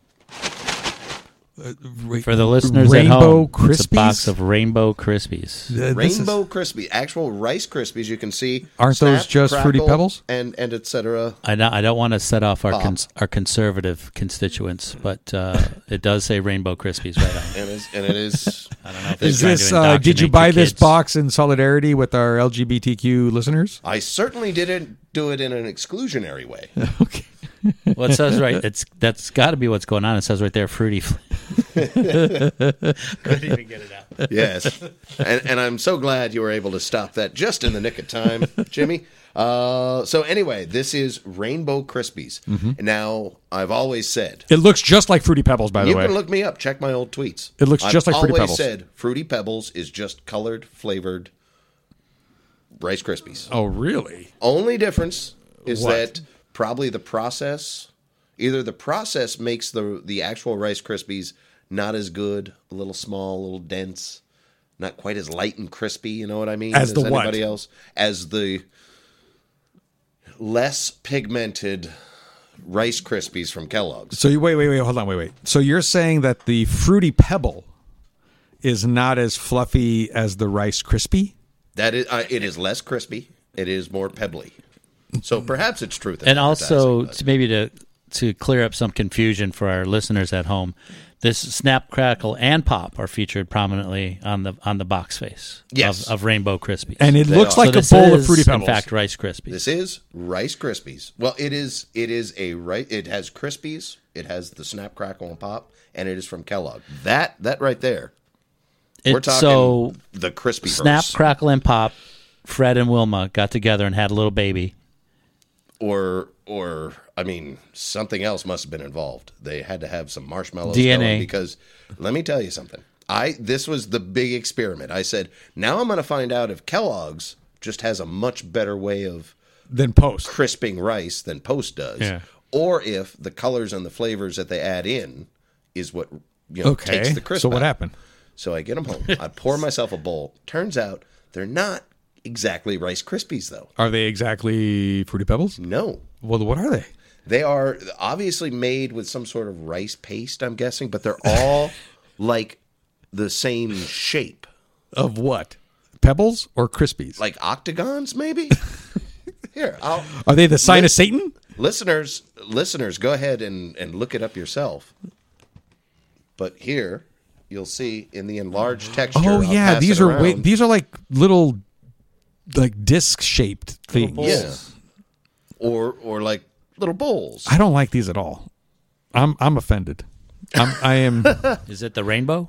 For the listeners Rainbow at home, it's a Krispies? box of Rainbow Krispies. This is- Rainbow Crispy, actual Rice Krispies. You can see. Aren't those Snap, just Fruity Crackle, Pebbles? and et cetera. I don't want to set off our Bob. our conservative constituents, but it does say Rainbow Krispies right on it. And it is. I don't know if they're Is trying this? to Did you indoctrinate buy your this kids. box in solidarity with our LGBTQ listeners? I certainly didn't do it in an exclusionary way. Okay. Well, it says right. That's got to be what's going on. It says right there, fruity. Couldn't even get it out. Yes. And I'm so glad you were able to stop that just in the nick of time, Jimmy. So anyway, this is Rainbow Krispies. Now, I've always said, It looks just like Fruity Pebbles, by the you way. can look me up, check my old tweets. It looks just like Fruity I've Pebbles. always said Fruity Pebbles is just colored, flavored Rice Krispies. Oh, really? Only difference is What? that probably the process, either the process makes the actual Rice Krispies not as good, a little small, a little dense, not quite as light and crispy, you know what I mean? As the what? anybody else. As the less pigmented Rice Krispies from Kellogg's. So you wait, hold on, wait. So you're saying that the Fruity Pebble is not as fluffy as the Rice Krispie? That is, it is less crispy. It is more pebbly. So perhaps it's truth. in And also, advertising, to maybe to clear up some confusion for our listeners at home, this Snap, Crackle, and Pop are featured prominently on the box face Yes. of Rainbow Krispies. And it They looks are. like So a this bowl of is, Fruity Pebbles. in fact, Rice Krispies. this is Rice Krispies. Well, it is a right. It has Krispies. It has the Snap, Crackle, and Pop, and it is from Kellogg. That right there. We're talking so the crispy Snap, verse. Crackle, and Pop. Fred and Wilma got together and had a little baby. or I mean, something else must have been involved. They had to have some marshmallows DNA. going because let me tell you something. This was the big experiment. I said, now I'm going to find out if Kellogg's just has a much better way of Then Post. crisping rice than Post does, Yeah. or if the colors and the flavors that they add in is what Okay. takes the crisp So what out. happened? So I get them home. I pour myself a bowl. Turns out they're not exactly Rice Krispies, though. Are they exactly Fruity Pebbles? No. Well, what are they? They are obviously made with some sort of rice paste, I'm guessing, but they're all like the same shape. Of what? Pebbles or Krispies? Like octagons, maybe? Here, Are they the sign of Satan? listeners, go ahead and look it up yourself. But here, you'll see in the enlarged texture. Oh I'll yeah, pass these it are around. these are like little, like disc shaped things. Yeah. Or like little bowls. I don't like these at all. I'm offended. I am, Is it the rainbow?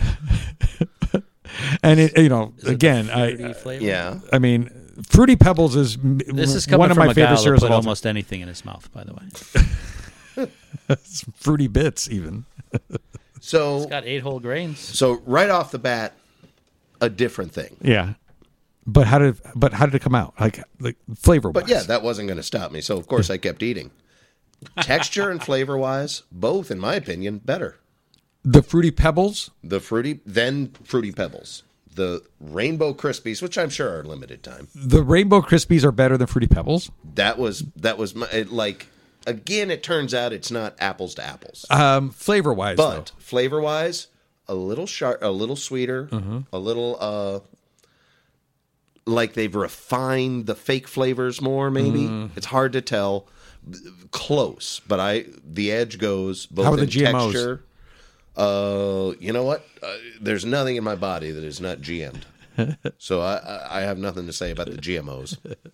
and it, Is it the again, fruity flavor? Yeah. I mean, Fruity Pebbles is This is coming one of from my a guy favorite that cereals put of all time. almost anything in his mouth. By the way, Fruity Bits, even. So It's got 8 whole grains. So right off the bat, a different thing. Yeah. But how did it come out? Like flavor wise. But yeah, that wasn't going to stop me. So of course I kept eating. Texture and flavor wise, both in my opinion, better. The Fruity Pebbles? The Fruity Pebbles. The Rainbow Krispies, which I'm sure are limited time. The Rainbow Krispies are better than Fruity Pebbles? That was my, like, again, it turns out it's not apples to apples. Flavor wise, but flavor wise, a little sharp, a little sweeter, a little like they've refined the fake flavors more. Maybe it's hard to tell. Close, but the edge goes both How are the in GMOs? texture. You know what? There's nothing in my body that is not GM'd, so I have nothing to say about the GMOs.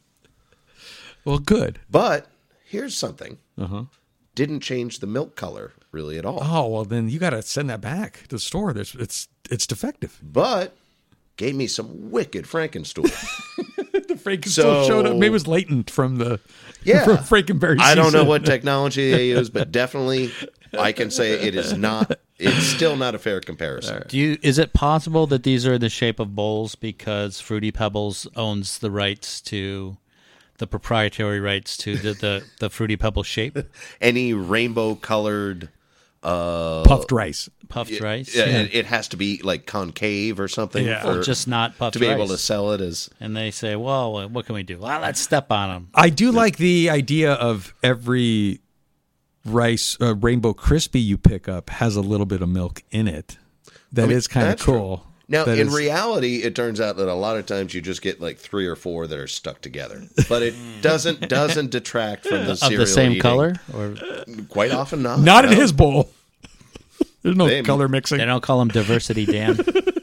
Well, good. But here's something. Didn't change the milk color really at all. Oh, well, then you got to send that back to the store. It's defective. But gave me some wicked Frankenstool. The Frankenstool showed up. Maybe it was latent from the from Frankenberry I don't know season. what technology they use, but definitely I can say it is not. It's still not a fair comparison. Is it possible that these are in the shape of bowls because Fruity Pebbles owns the rights to the proprietary rights to the Fruity Pebbles shape? Any rainbow colored puffed rice. Puffed rice? Yeah. It has to be like concave or something. Yeah. Or just not puffed to be rice. able to sell it as. And they say, well, what can we do? Well, let's step on them. I do like the idea of every rice Rainbow Crispy you pick up has a little bit of milk in it. That is kind of that's true. cool. Now, That in is- reality, it turns out that a lot of times you just get like 3 or 4 that are stuck together, but it doesn't detract from the Of cereal the same eating. color? Or Quite often not. not in No. his bowl. There's no They- color mixing. they don't call him Diversity Dan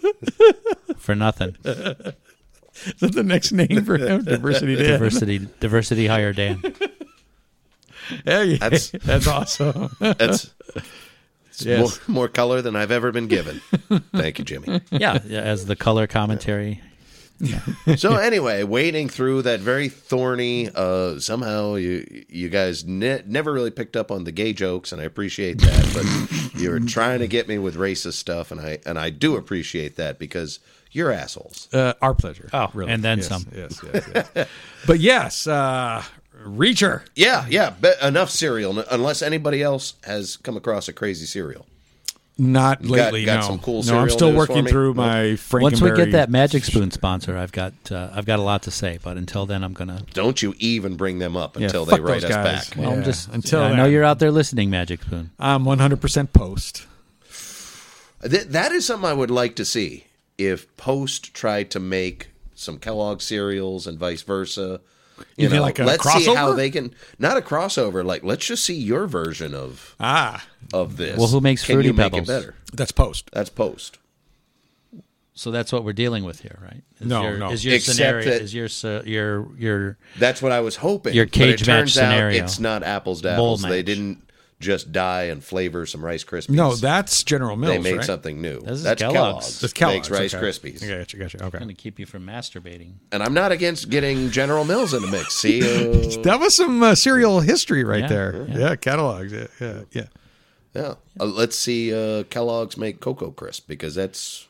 for nothing. Is that the next name for him? Diversity Dan. Diversity Higher Dan. Hey, That's- that's awesome. That's Yes. more color than I've ever been given. Thank you, Jimmy. Yeah, as the color commentary. So anyway, wading through that very thorny, somehow you guys never really picked up on the gay jokes, and I appreciate that. But you were trying to get me with racist stuff, and I do appreciate that because you're assholes. Our pleasure. Oh, really. and then Yes, some. Yes. But yes, Reacher. Yeah. Enough cereal, unless anybody else has come across a crazy cereal. Not lately. got no. some cool No, I'm cereal still news for working me? through my Frankenberry. Once we get that Magic Spoon sponsor, I've got a lot to say. But until then, I'm gonna. Don't you even bring them up Yeah, until they fuck write those us guys. back. Yeah. Well, I'm just Until I know then. you're out there listening, Magic Spoon. I'm 100% post. That is something I would like to see. If Post tried to make some Kellogg cereals and vice versa, You mean like a let's see how crossover? they can. Not a crossover. Like, let's just see your version of this. Well, who makes Can Fruity you make Pebbles? it better? That's post. That's Post. So that's what we're dealing with here, right? No. Is your Except scenario? that- Is your That's what I was hoping. Your but cage it match turns out scenario. It's not apples to Bowl apples. They match. didn't just dye and flavor some Rice Krispies. No, that's General Mills. they made right? something new. This is That's Kellogg's. That's Kellogg's. Makes Rice okay. Krispies. Gotcha. Okay. going to keep you from masturbating. And I'm not against getting General Mills in the mix. See, That was some cereal history right Yeah, there. Yeah, catalogs. Yeah. yeah. Let's see Kellogg's make Cocoa Crisp because that's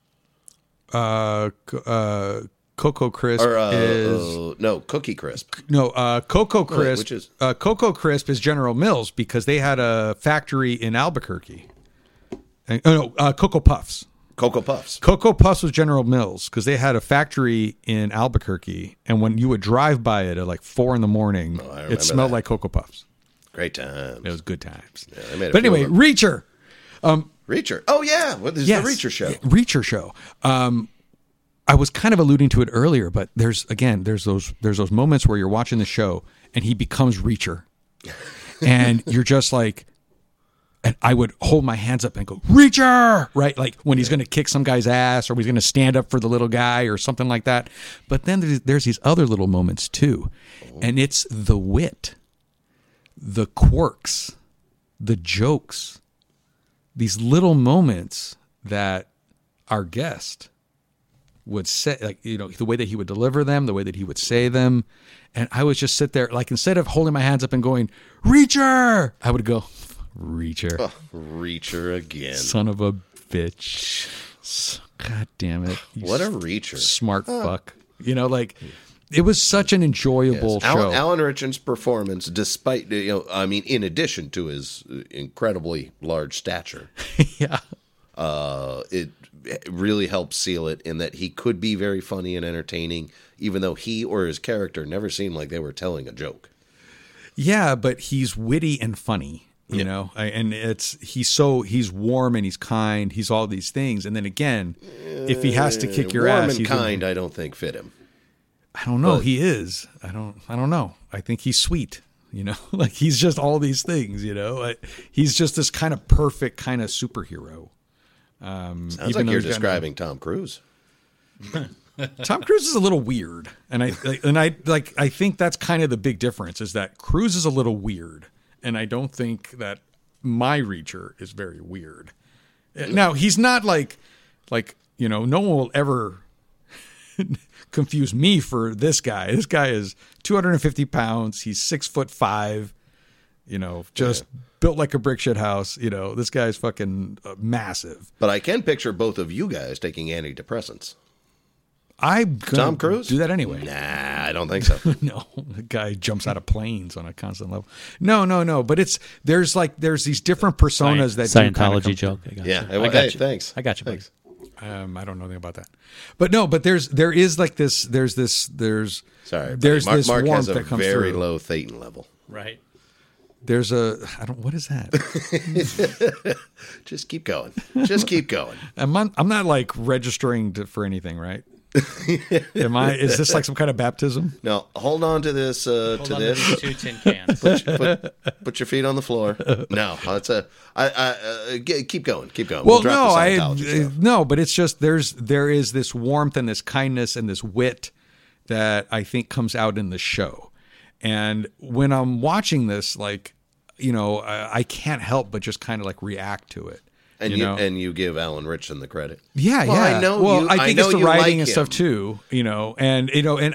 Cocoa Crisp is no Cookie Crisp. Cocoa Crisp. which is- Cocoa Crisp is General Mills because they had a factory in Albuquerque. Cocoa Puffs. Cocoa Puffs. Cocoa Puffs was General Mills because they had a factory in Albuquerque, and when you would drive by it at like 4 a.m, I remember it smelled that. like Cocoa Puffs. Great times. It was good times. I made a But few anyway, of them. Reacher. Reacher. Oh yeah, what is Yes. the Reacher show? Reacher show. I was kind of alluding to it earlier, but there's those moments where you're watching the show and he becomes Reacher, and you're just like, and I would hold my hands up and go Reacher, right? Like when he's going to kick some guy's ass or he's going to stand up for the little guy or something like that. But then there's these other little moments too, and it's the wit, the quirks, the jokes, these little moments that our guest would say, like, the way that he would deliver them, the way that he would say them. And I would just sit there, like, instead of holding my hands up and going, Reacher, I would go, Reacher. Oh, Reacher again. Son of a bitch. God damn it. What a Reacher. Smart fuck. You know, like, it was such an enjoyable show. Alan Ritchson's performance, despite, in addition to his incredibly large stature, Yeah. It really helped seal it in that he could be very funny and entertaining, even though he or his character never seemed like they were telling a joke. Yeah, but he's witty and funny, you know, and he's warm and he's kind. He's all these things. And then again, if he has to kick your warm ass, and kind, I don't think fit him. I don't know. He is. I don't know. I think he's sweet, you know, like he's just all these things, you know, he's just this kind of perfect kind of superhero. Sounds like you're describing Tom Cruise. Tom Cruise is a little weird, and I think that's kind of the big difference is that Cruise is a little weird, and I don't think that my Reacher is very weird. Now he's not like you know, no one will ever confuse me for this guy. This guy is 250 pounds. He's 6'5", you know, just built like a brick shit house. You know, this guy's fucking massive. But I can picture both of you guys taking antidepressants. Tom Cruise? Do that anyway. Nah, I don't think so. No, the guy jumps out of planes on a constant level. No. But there's these different personas that Scientology joke. I got yeah. you. Well, hey, thanks. I got you. Thanks. I don't know anything about that. But no, but there is like this. There's Sorry, there's Mark, this Mark warmth has a that comes very through. low thetan level. Right. There's what is that? Just keep going. Just keep going. I'm not like registering for anything, right? Is this like some kind of baptism? No, hold on to this. Hold on to these 2 tin cans. Put your feet on the floor. No, keep going. Keep going. Well, drop the Scientology stuff. no, but it's just there is this warmth and this kindness and this wit that I think comes out in the show. And when I'm watching this, like, you know, I can't help but just kind of like react to it. And you give Alan Ritchson the credit. Yeah, well, yeah. I know. Well, I think it's the writing and him. stuff too. You know, and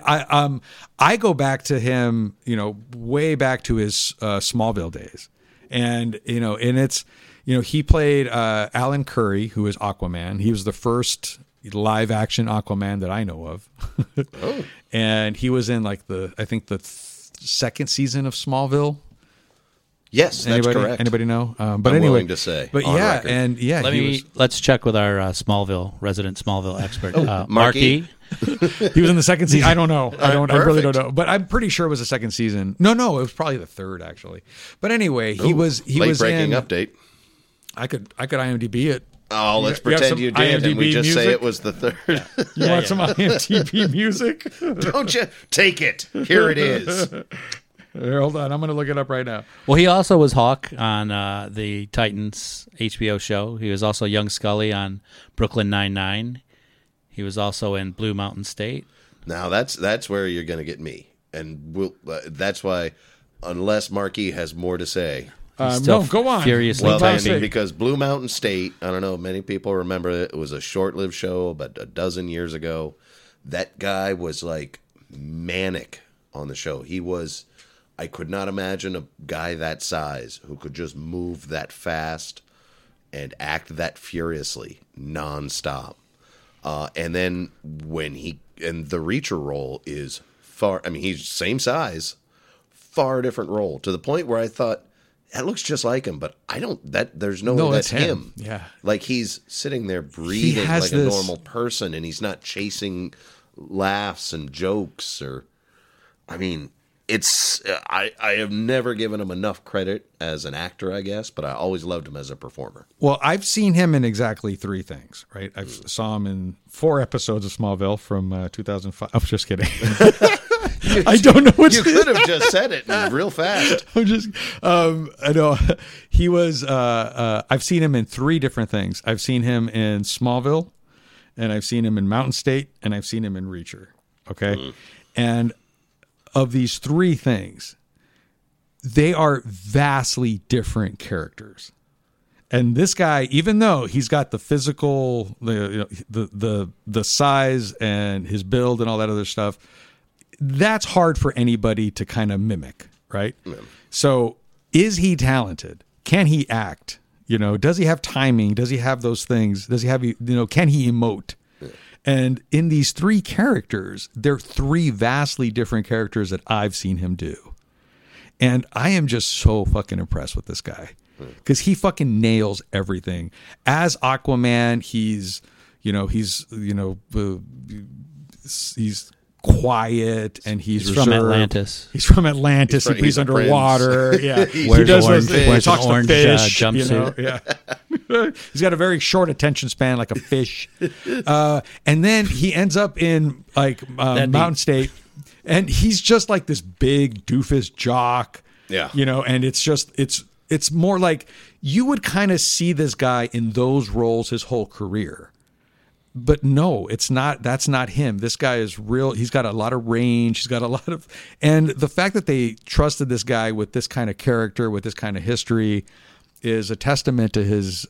I go back to him. You know, way back to his Smallville days, and it's he played Alan Curry, who is Aquaman. He was the first live action Aquaman that I know of. Oh. And he was in like the second season of Smallville. Yes, that's correct. Anybody know? But I'm anyway, willing to say. But yeah, record. And yeah, let's check with our resident Smallville expert, Marky. He was in the second season. I don't know. I really don't Perfect. know. But I'm pretty sure it was the second season. No, it was probably the third actually. But anyway, he was breaking in, update. I could IMDb it. Oh, let's pretend you did, IMDb and we just music? say it was the third. Yeah. You want some IMDb music? Don't you take it? Here it is. Here, hold on, I'm going to look it up right now. Well, he also was Hawk on the Titans HBO show. He was also Young Scully on Brooklyn Nine-Nine. He was also in Blue Mountain State. Now that's where you're going to get me, and that's why, unless Marky has more to say. No, go on. Furiously Well, typing. because Blue Mountain State, I don't know, many people remember it. It was a short-lived show about a dozen years ago. That guy was like manic on the show. I could not imagine a guy that size who could just move that fast and act that furiously nonstop. And then the Reacher role is he's same size, far different role, to the point where I thought, that looks just like him, but there's no way that's him. Yeah. Like he's sitting there breathing like a normal person, and he's not chasing laughs and jokes I have never given him enough credit as an actor, I guess, but I always loved him as a performer. Well, I've seen him in exactly 3 things, right? I saw him in 4 episodes of Smallville from 2005. I'm just kidding. I don't know what you could have just said it real fast. I'm just, I know he was, I've seen him in 3 different things. I've seen him in Smallville, and I've seen him in Mountain State, and I've seen him in Reacher. Okay. And of these 3 things, they are vastly different characters. And this guy, even though he's got the physical, the size and his build and all that other stuff, that's hard for anybody to kind of mimic, right? Yeah. So is he talented? can he act? You know, does he have timing? Does he have those things? Does he have, you know, can he emote? And in these three characters, they're three vastly different characters that I've seen him do. And I am just so fucking impressed with this guy because he fucking nails everything. As Aquaman, he's quiet and he's reserved. from Atlantis. He's from Atlantis. He plays underwater. Yeah, Wears does orange, those things. wears He talks an orange to fish. jumpsuit. Yeah. He's got a very short attention span, like a fish. And then he ends up in like Mountain State, and he's just like this big doofus jock. Yeah, you know, and it's more like you would kind of see this guy in those roles his whole career. But no, it's not. That's not him. This guy is real. He's got a lot of range. He's got a lot of, and the fact that they trusted this guy with this kind of character, with this kind of history, is a testament to his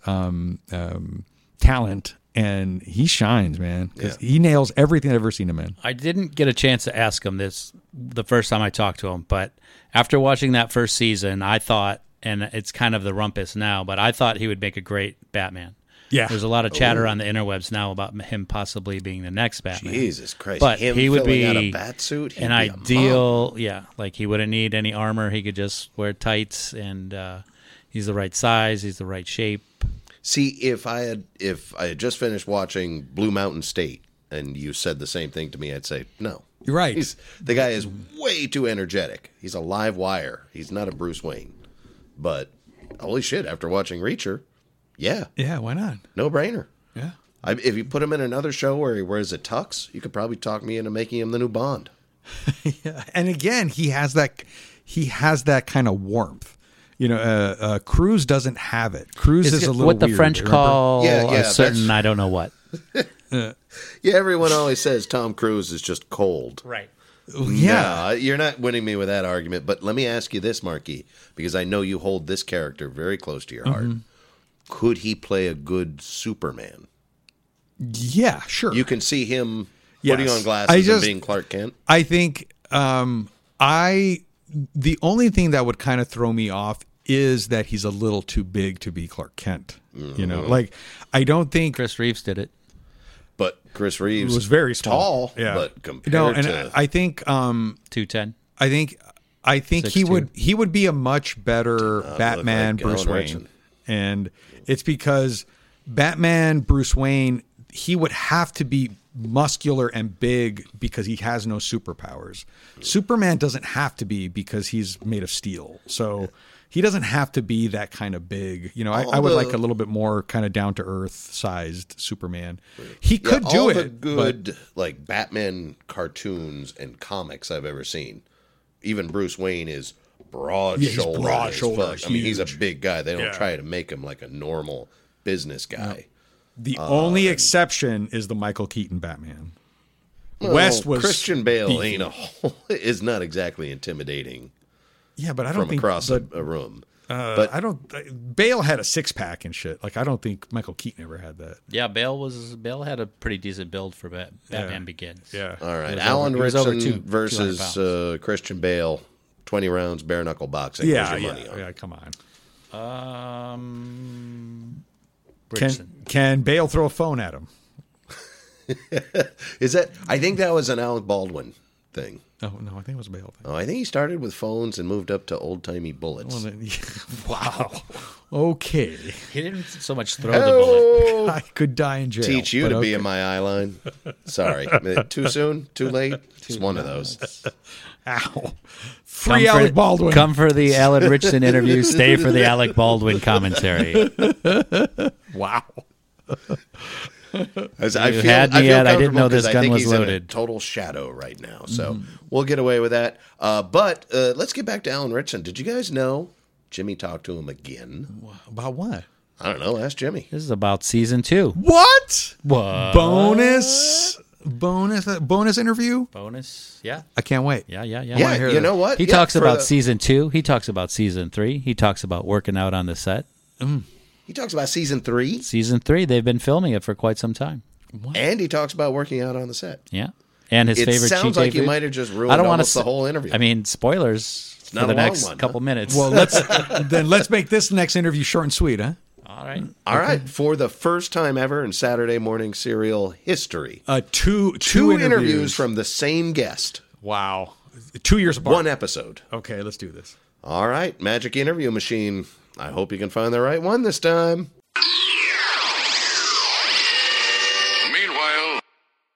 talent. And he shines, man. Because he nails everything I've ever seen him in. I didn't get a chance to ask him this the first time I talked to him, but after watching that first season, I thought, and it's kind of the rumpus now, but I thought he would make a great Batman. Yeah, there's a lot of chatter on the interwebs now about him possibly being the next Batman. Jesus Christ! But him he would be out a bat suit, an ideal. Yeah, like he wouldn't need any armor. He could just wear tights, and he's the right size. He's the right shape. See, if I had just finished watching Blue Mountain State, and you said the same thing to me, I'd say no. You're right. The guy is way too energetic. He's a live wire. He's not a Bruce Wayne. But holy shit! After watching Reacher. Yeah. Yeah, why not? No brainer. Yeah. If you put him in another show where he wears a tux, you could probably talk me into making him the new Bond. Yeah. And again, he has that kind of warmth. You know, Cruise doesn't have it. Cruise is a little what the weird, French remember? call a certain that's... I don't know what. Yeah, everyone always says Tom Cruise is just cold. Right. Yeah. No, you're not winning me with that argument. But let me ask you this, Marky, because I know you hold this character very close to your heart. Could he play a good Superman? Yeah, sure. You can see him putting on glasses and being Clark Kent. I think the only thing that would kind of throw me off is that he's a little too big to be Clark Kent. You know, like I don't think Chris Reeves did it. But Chris Reeves was very small. Tall, yeah. But compared to I think 210. I think 6'2". he would be a much better Batman like Bruce Alan Wayne. Richardson. And it's because Batman Bruce Wayne, he would have to be muscular and big because he has no superpowers. Superman doesn't have to be because he's made of steel. So he doesn't have to be that kind of big. You know, I would like a little bit more kind of down to earth sized Superman. He could do all it. the good like Batman cartoons and comics I've ever seen. Even Bruce Wayne is broad-shouldered. broad-shouldered, I mean, he's a big guy. They don't try to make him like a normal business guy. No. The only exception is the Michael Keaton Batman. Well, West was Christian Bale beefy. is not exactly intimidating. Yeah, but I don't from think across a room. But I don't. Bale had a 6-pack and shit. Like I don't think Michael Keaton ever had that. Yeah, Bale had a pretty decent build for Batman Begins. Yeah. All right, It was Alan over- it was over Richardson 200 versus pounds. Christian Bale, 20 rounds bare knuckle boxing. Where's your money on? Yeah. Come on. Richardson. Can Bale throw a phone at him? Is that? I think that was an Alec Baldwin thing. Oh no, I think it was a Bale thing. Oh, I think he started with phones and moved up to old timey bullets. Well, then, wow. Okay. He didn't so much throw the bullet. I could die in jail. Teach you but to be okay. in my eye line. Sorry, too soon, too late. It's one of those. Ow. Free Alec Baldwin. Come for the Alan Richardson interview. Stay for the Alec Baldwin commentary. Wow. I had me at, I didn't know this I gun think was he's in a loaded. total shadow right now, so we'll get away with that. But let's get back to Alan Richardson. Did you guys know Jimmy talked to him again? About what? I don't know. Ask Jimmy. This is about season 2. What? What? Bonus interview? Bonus? Yeah. I can't wait. Yeah. Yeah, you know what? He Yeah, talks for about season 2. He talks about season 3. He talks about working out on the set. He talks about season 3. Season 3, they've been filming it for quite some time. And he talks about working out on the set. Yeah. And his It favorite sounds cheat like day you food. might have just ruined I don't want almost to the whole interview. I mean, spoilers. Not for the a long next one, couple minutes. Well, let's make this next interview short and sweet, huh? All right. All right. For the first time ever in Saturday morning serial history, Two interviews from the same guest. Wow. 2 years apart. One episode. Okay, let's do this. All right. Magic interview machine. I hope you can find the right one this time. Meanwhile,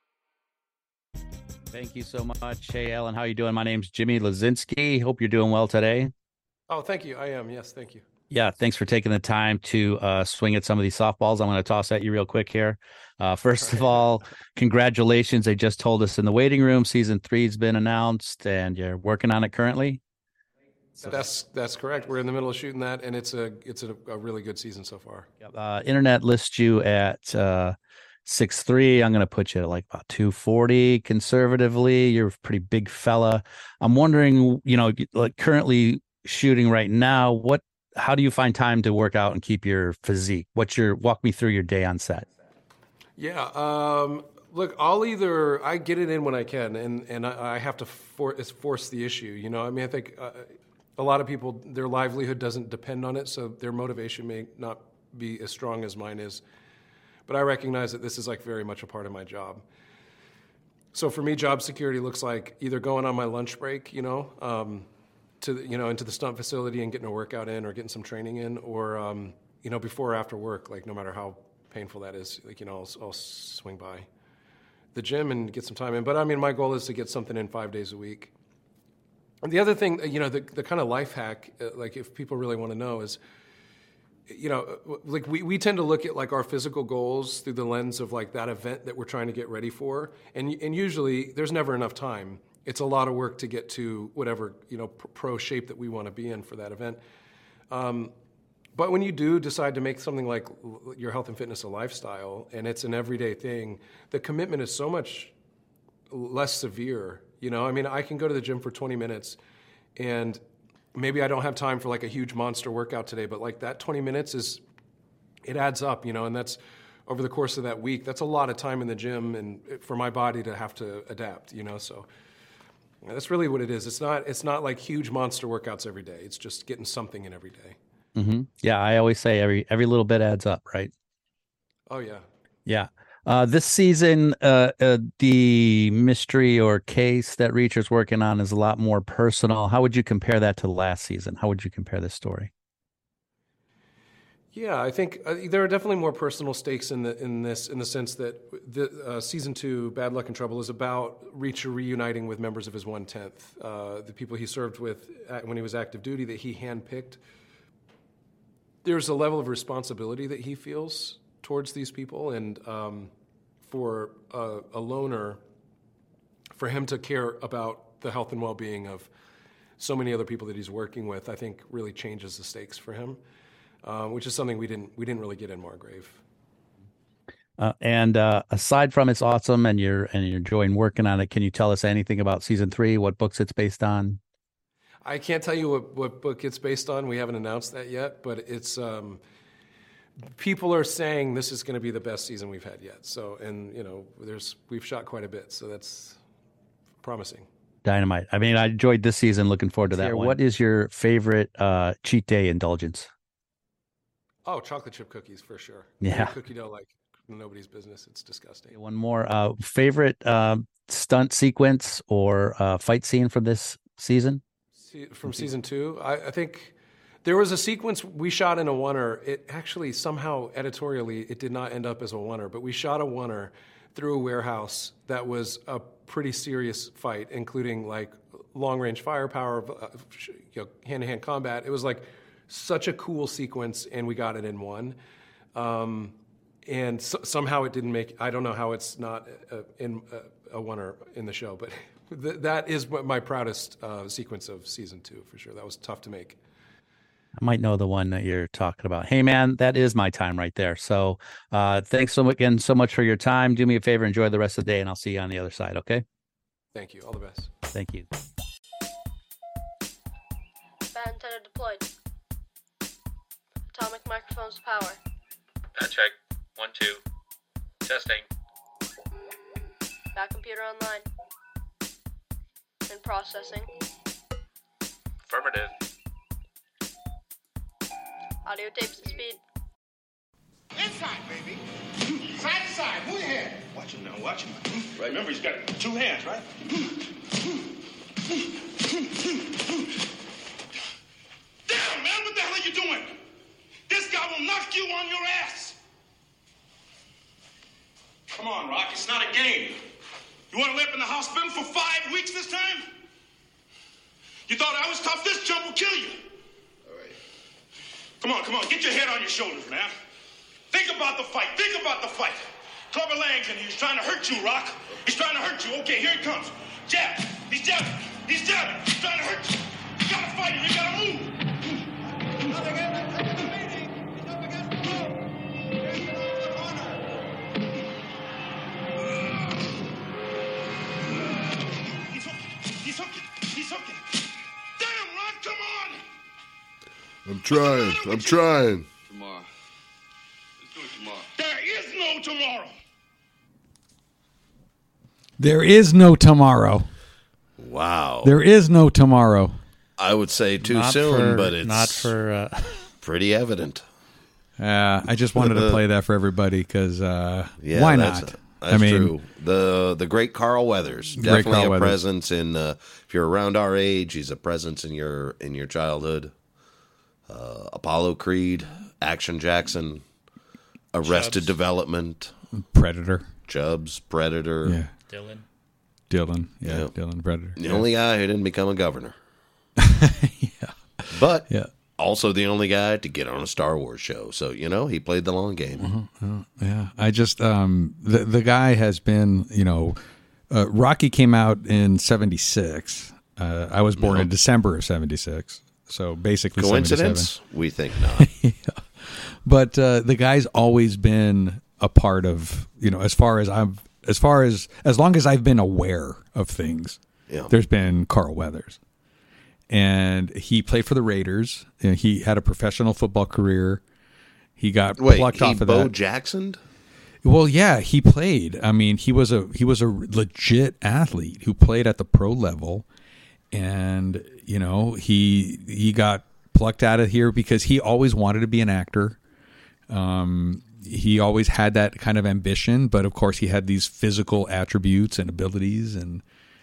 Thank you so much. Hey, Alan, how you doing? My name's Jimmy Lazinski. Hope you're doing well today. Oh, thank you. I am. Yes, thank you. Yeah, thanks for taking the time to swing at some of these softballs. I'm going to toss at you real quick here. First of all, congratulations. They just told us in the waiting room, season 3 has been announced, and you're working on it currently. That's correct. We're in the middle of shooting that, and it's a really good season so far. Internet lists you at 6'3". I'm going to put you at like about 240 conservatively. You're a pretty big fella. I'm wondering, like currently shooting right now, how do you find time to work out and keep your physique? Walk me through your day on set. Yeah. Look, I get it in when I can, and I have to force the issue. I mean, I think a lot of people, their livelihood doesn't depend on it, so their motivation may not be as strong as mine is. But I recognize that this is like very much a part of my job. So for me, job security looks like either going on my lunch break, into the stunt facility and getting a workout in or getting some training in, or before or after work, like no matter how painful that is, like I'll swing by the gym and get some time in. But I mean, my goal is to get something in 5 days a week. And the other thing, the kind of life hack, like if people really want to know, is like we tend to look at like our physical goals through the lens of like that event that we're trying to get ready for, and usually there's never enough time. It's a lot of work to get to whatever pro shape that we want to be in for that event. But when you do decide to make something like your health and fitness a lifestyle, and it's an everyday thing, the commitment is so much less severe. I mean, I can go to the gym for 20 minutes, and maybe I don't have time for like a huge monster workout today, but like that 20 minutes it adds up, and that's over the course of that week. That's a lot of time in the gym and for my body to have to adapt, so that's really what it is. It's not like huge monster workouts every day. It's just getting something in every day. Mm-hmm. Yeah, I always say every little bit adds up, right? Oh yeah. Yeah. This season, the mystery or case that Reacher's working on is a lot more personal. How would you compare that to last season? How would you compare this story? Yeah, I think there are definitely more personal stakes in the sense that the season 2, Bad Luck and Trouble, is about Reacher reuniting with members of his 1/10, the people he served with when he was active duty that he handpicked. There's a level of responsibility that he feels towards these people, and for a loner, for him to care about the health and well-being of so many other people that he's working with, I think really changes the stakes for him, which is something we didn't really get in Margrave. And aside from it's awesome and you're enjoying working on it, can you tell us anything about season 3? What books it's based on? I can't tell you what book it's based on. We haven't announced that yet, but it's people are saying this is going to be the best season we've had yet. So, and we've shot quite a bit, so that's promising. Dynamite. I mean, I enjoyed this season. Looking forward to that one. What is your favorite cheat day indulgence? Oh, chocolate chip cookies for sure. Yeah, cookie dough like nobody's business. It's disgusting. One more favorite stunt sequence or fight scene from this season? From season 2, I think there was a sequence we shot in a oneer. It actually somehow editorially it did not end up as a oneer, but we shot a oneer through a warehouse that was a pretty serious fight, including like long range firepower, hand-to-hand combat. It was like such a cool sequence, and we got it in one. And somehow it didn't make. I don't know how it's not in a oneer in the show, but that is my proudest sequence of season 2 for sure. That was tough to make. I might know the one that you're talking about. Hey, man, that is my time right there. So thanks so much for your time. Do me a favor, enjoy the rest of the day, and I'll see you on the other side, okay? Thank you. All the best. Thank you. Bad antenna deployed. Atomic microphones to power. Check. 1, 2. Testing. Back computer online. In processing. Affirmative. Audio tapes at speed. Inside, baby. Side to side. Move your head. Watch him now. Watch him. Right. Remember, he's got 2 hands, right? Damn, man, what the hell are you doing? This guy will knock you on your ass. Come on, Rock. It's not a game. You want to live in the hospital for 5 weeks this time? You thought I was tough? This jump will kill you. All right. Come on. Get your head on your shoulders, man. Think about the fight. Think about the fight. Clubber Lang's and he's trying to hurt you, Rock. He's trying to hurt you. Okay, here he comes. Jab. He's jabbing. He's jabbing. He's trying to hurt you. You gotta fight him. You gotta move. He's up against the meeting. He's up against the rope. He's in the corner. He's hooking. Damn, Rock, come on. I'm trying. Tomorrow. Let's do it tomorrow. There is no tomorrow. There is no tomorrow. Wow. There is no tomorrow. I would say too soon, but it's not for pretty evident. I just wanted to play that for everybody because why not? That's true. The great Carl Weathers, definitely a presence in. If you're around our age, he's a presence in your childhood. Apollo Creed, Action Jackson, Arrested Development, Predator, Chubbs, Predator, yeah. Dylan, yeah, Yep. Dylan, Predator. The only guy who didn't become a governor. Yeah, but yeah. Also the only guy to get on a Star Wars show. So, he played the long game. Yeah. I just, the guy has been, Rocky came out in 76. I was born in December of 76. So basically Coincidence? 77. We think not. Yeah. But the guy's always been a part of, as long as I've been aware of things, there's been Carl Weathers. And he played for the Raiders. And he had a professional football career. He got plucked off of that. Bo Jackson'd? Well, yeah, he played. I mean, he was a legit athlete who played at the pro level, and he got plucked out of here because he always wanted to be an actor. He always had that kind of ambition, but of course, he had these physical attributes and abilities, and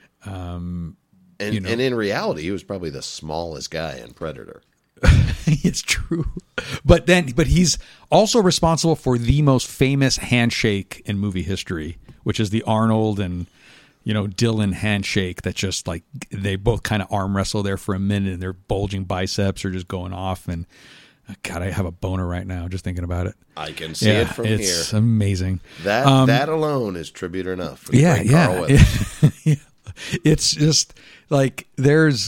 in reality, he was probably the smallest guy in Predator. It's true. But he's also responsible for the most famous handshake in movie history, which is the Arnold and Dylan handshake. That just like they both kind of arm wrestle there for a minute, and their bulging biceps are just going off. And God, I have a boner right now just thinking about it. I can see it from here. It's amazing. That alone is tribute enough. For yeah. Carl Weathers. Yeah. It's just like there's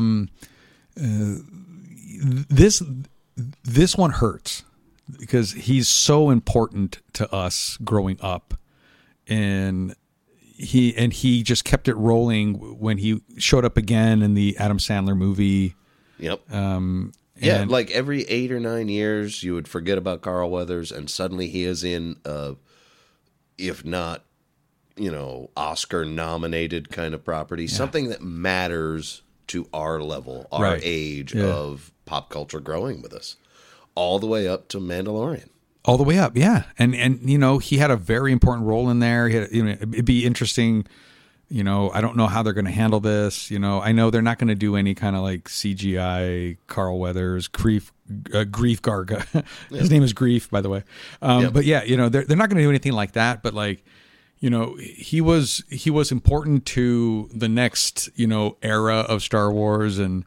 this one hurts because he's so important to us growing up, and he just kept it rolling when he showed up again in the Adam Sandler movie. Yep. Like every 8 or 9 years, you would forget about Carl Weathers, and suddenly he is in, if not, Oscar-nominated kind of property, something that matters to our level, our age of pop culture growing with us, all the way up to Mandalorian. All the way up, yeah. And he had a very important role in there. It'd be interesting. I don't know how they're going to handle this. I know they're not going to do any kind of like CGI Carl Weathers, Grief Garga. His name is Grief, by the way. But yeah, they're not going to do anything like that. But like, he was important to the next, era of Star Wars. And,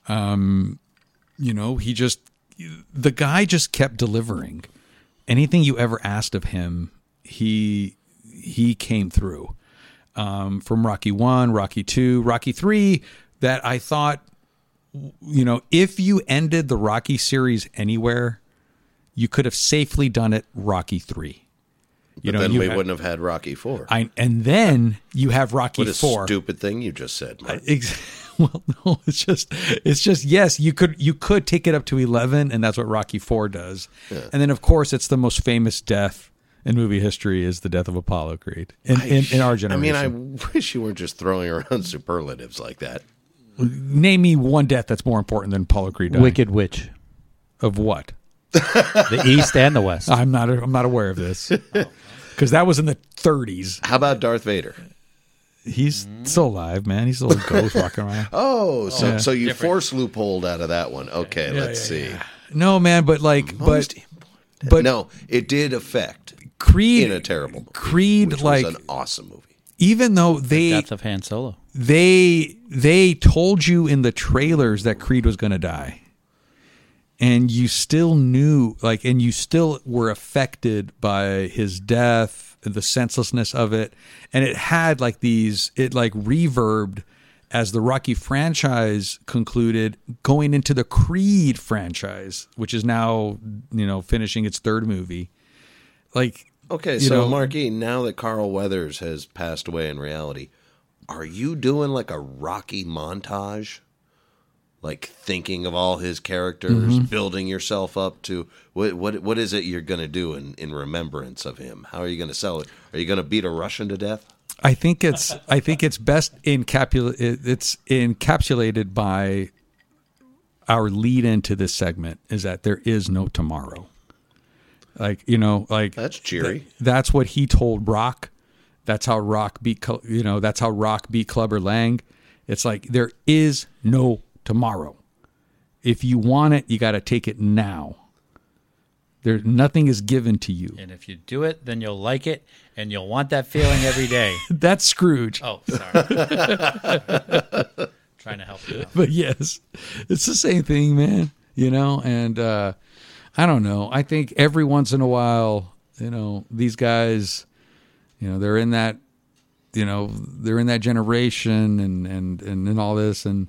the guy just kept delivering. Anything you ever asked of him, he came through. From Rocky 1, Rocky 2, Rocky 3, that I thought, if you ended the Rocky series anywhere, you could have safely done it Rocky 3. But then we wouldn't have had Rocky 4. And then you have Rocky 4. What a stupid thing you just said, Mark. Well, no, it's just yes, you could take it up to 11, and that's what Rocky 4 does. Yeah. And then, of course, it's the most famous death in movie history is the death of Apollo Creed in our generation. I mean, I wish you weren't just throwing around superlatives like that. Name me one death that's more important than Apollo Creed dying. Wicked Witch. Of what? The East and the West. I'm not aware of this. Because that was in the 30s. How about Darth Vader? He's still alive, man. He's still a ghost walking around. Oh, so you force loopholed out of that one. Okay, let's see. No, man, but like, but no, it did affect Creed in a terrible movie, Creed, which like was an awesome movie. Even though The death of Han Solo. they told you in the trailers that Creed was going to die, and you still knew, like, and you still were affected by his death, the senselessness of it, and it had like it like reverbed as the Rocky franchise concluded, going into the Creed franchise, which is now, finishing its third movie. Like, okay, so Marky, now that Carl Weathers has passed away in reality, are you doing like a Rocky montage? Like thinking of all his characters, building yourself up to what is it you're going to do in remembrance of him? How are you going to sell it? Are you going to beat a Russian to death? I think it's best encapsulated by our lead into this segment is that there is no tomorrow. Like, that's cheery. That's what he told Rock. That's how Rock beat Clubber Lang. It's like there is no tomorrow. If you want it, you got to take it now. Nothing is given to you. And if you do it, then you'll like it, and you'll want that feeling every day. That's Scrooge. Oh, sorry. Trying to help you out. But yes, it's the same thing, man. And I don't know. I think every once in a while, these guys, they're in that, they're in that generation and all this, and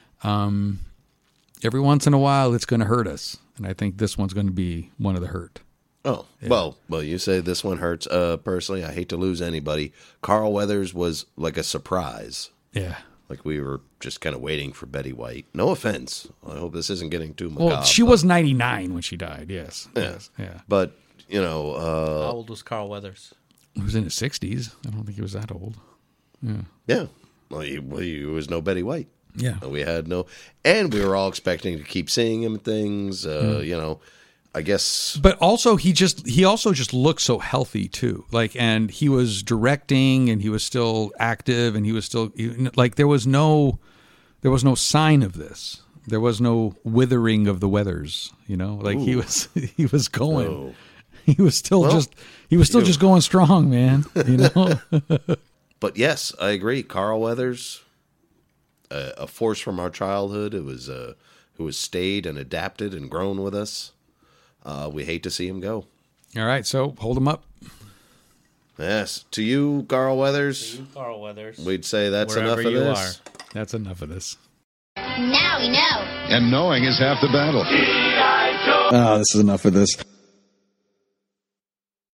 every once in a while, it's going to hurt us. And I think this one's going to be one of the hurt. Oh, yeah. Well, you say this one hurts. Personally, I hate to lose anybody. Carl Weathers was like a surprise. Yeah. Like we were just kind of waiting for Betty White. No offense. I hope this isn't getting too macabre. Well, she was 99 when she died, yes. Yeah. Yes. Yeah. But, how old was Carl Weathers? He was in his 60s. I don't think he was that old. Yeah. Yeah. Well, he was no Betty White. Yeah. We had no, and we were all expecting to keep seeing him things, I guess. But also he also just looked so healthy too. Like, and he was directing and he was still active and he was still like, there was no sign of this. There was no withering of the Weathers, like he was going, he was still just going strong, man, But yes, I agree. Carl Weathers, a force from our childhood, who has stayed and adapted and grown with us. We hate to see him go. All right, so hold him up. Yes, to you, Carl Weathers. We'd say that's enough of this. That's enough of this. Now we know. And knowing is half the battle. Oh, this is enough of this.